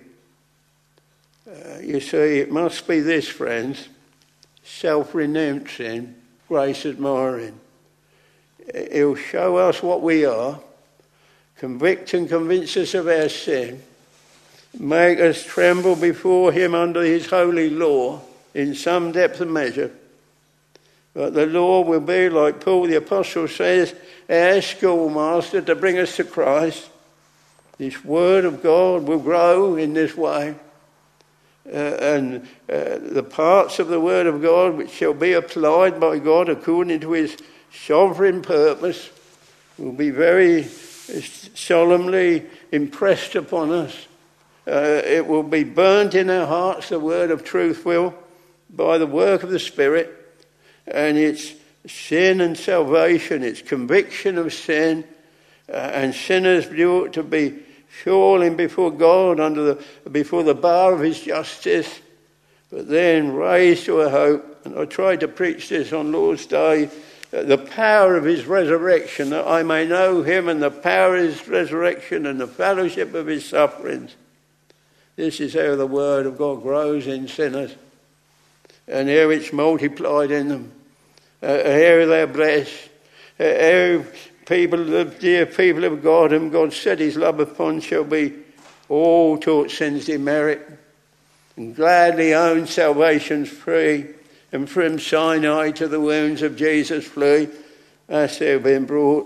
Uh, you see, it must be this, friends, self-renouncing, grace-admiring. He'll show us what we are, convict and convince us of our sin, make us tremble before him under his holy law in some depth and measure. But the law will be, like Paul the Apostle says, our schoolmaster to bring us to Christ. This word of God will grow in this way. Uh, and uh, the parts of the word of God which shall be applied by God according to his sovereign purpose will be very solemnly impressed upon us. Uh, it will be burnt in our hearts, the word of truth will, by the work of the Spirit, and it's sin and salvation, it's conviction of sin, uh, and sinners ought to be falling before God under the before the bar of his justice, but then raised to a hope. And I tried to preach this on Lord's Day, uh, the power of his resurrection, that I may know him and the power of his resurrection and the fellowship of his sufferings. This is how the word of God grows in sinners, and how it's multiplied in them, uh, how they're blessed, uh, how people, the dear people of God, whom God set his love upon, shall be all taught sin's demerit, and gladly own salvation's free, and from Sinai to the wounds of Jesus flee, as they've been brought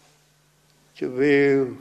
to view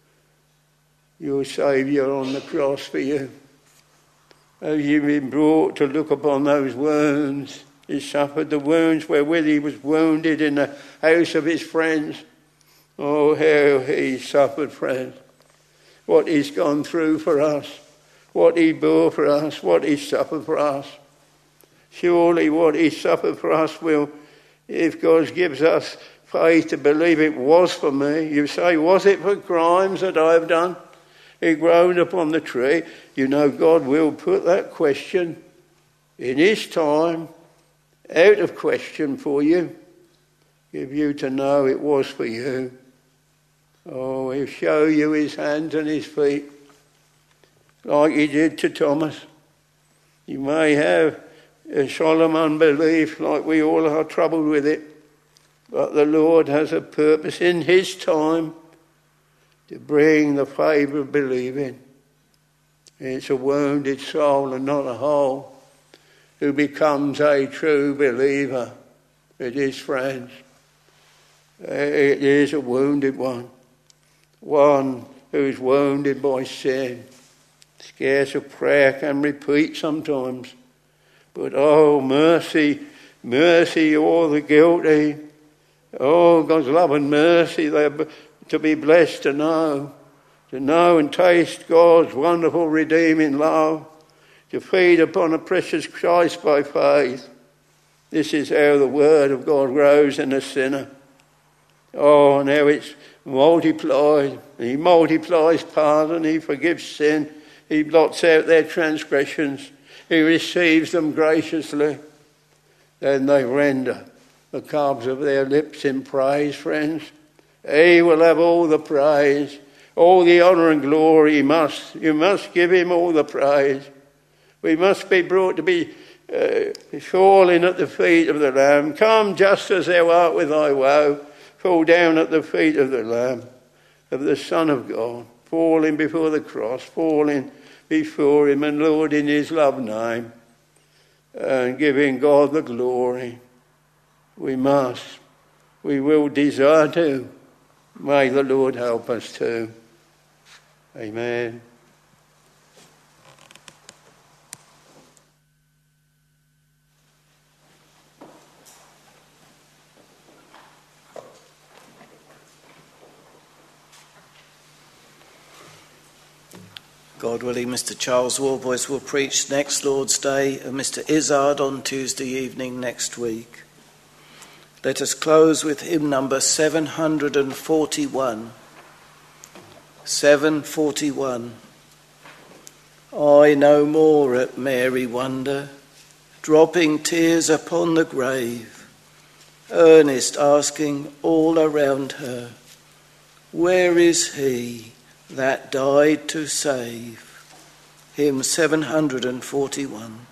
your Saviour on the cross for you. Have you been brought to look upon those wounds? He suffered the wounds wherewith he was wounded in the house of his friends. Oh, how he suffered, friends. What he's gone through for us. What he bore for us. What he suffered for us. Surely what he suffered for us will, if God gives us faith to believe it was for me. You say, was it for crimes that I have done? He groaned upon the tree. You know, God will put that question in his time out of question for you. Give you to know it was for you. Oh, he'll show you his hands and his feet, like he did to Thomas. You may have a solemn unbelief, like we all are troubled with it, but the Lord has a purpose in his time to bring the favour of believing. It's a wounded soul and not a whole who becomes a true believer. It is, friends. It is a wounded one. One who's wounded by sin. Scarce a prayer can repeat sometimes. But oh, mercy, mercy, all the guilty. Oh, God's love and mercy, they're to be blessed to know. To know and taste God's wonderful redeeming love. To feed upon a precious Christ by faith. This is how the word of God grows in a sinner. Oh, and how it's multiplied. He multiplies pardon. He forgives sin. He blots out their transgressions. He receives them graciously. Then they render the calves of their lips in praise, friends. He will have all the praise, all the honour and glory. He must. You must give him all the praise. We must be brought to be uh, falling at the feet of the Lamb. Come just as thou art with thy woe. Fall down at the feet of the Lamb, of the Son of God. Falling before the cross, falling before him and Lord in his love name. And giving God the glory. We must. We will desire to. May the Lord help us to. Amen.
God willing, Mister Charles Warboys will preach next Lord's Day and Mister Izzard on Tuesday evening next week. Let us close with hymn number seven forty-one. seven forty-one. I no more at Mary wonder, dropping tears upon the grave, earnest asking all around her, where is he that died to save? Hymn seven forty-one.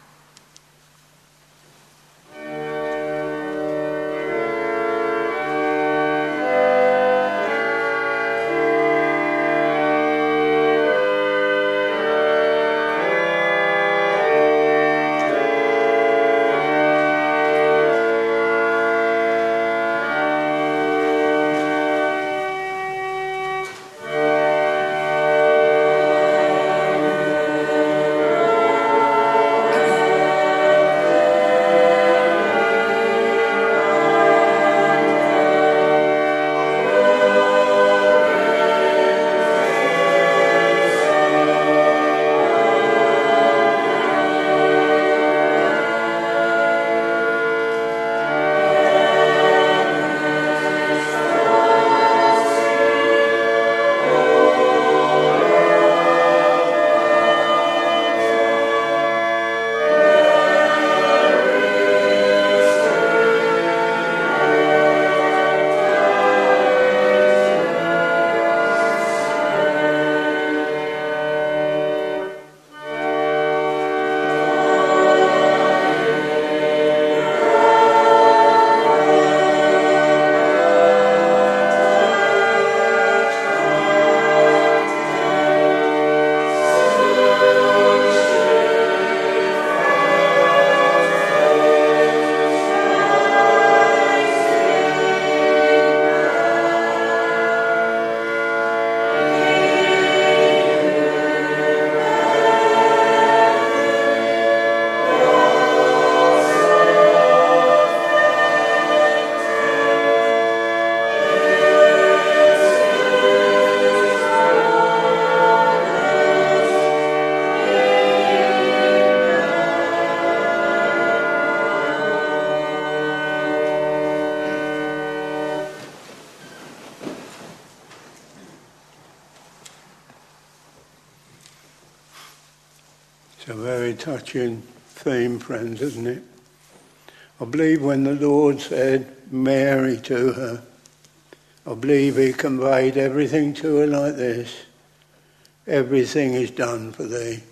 It's a very touching theme, friends, isn't it? I believe when the Lord said Mary to her, I believe he conveyed everything to her like this. Everything is done for thee.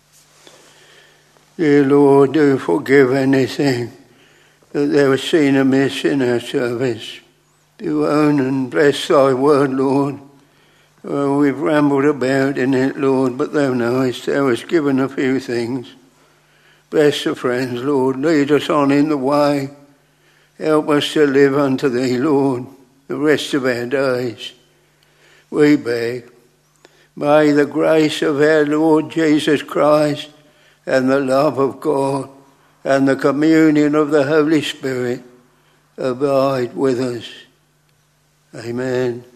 Dear Lord, do forgive anything that there was seen amiss in our service. Do own and bless thy word, Lord. Oh, we've rambled about in it, Lord, but thou knowest thou hast given a few things. Bless the friends, Lord. Lead us on in the way. Help us to live unto thee, Lord, the rest of our days. We beg. May the grace of our Lord Jesus Christ and the love of God and the communion of the Holy Spirit abide with us. Amen.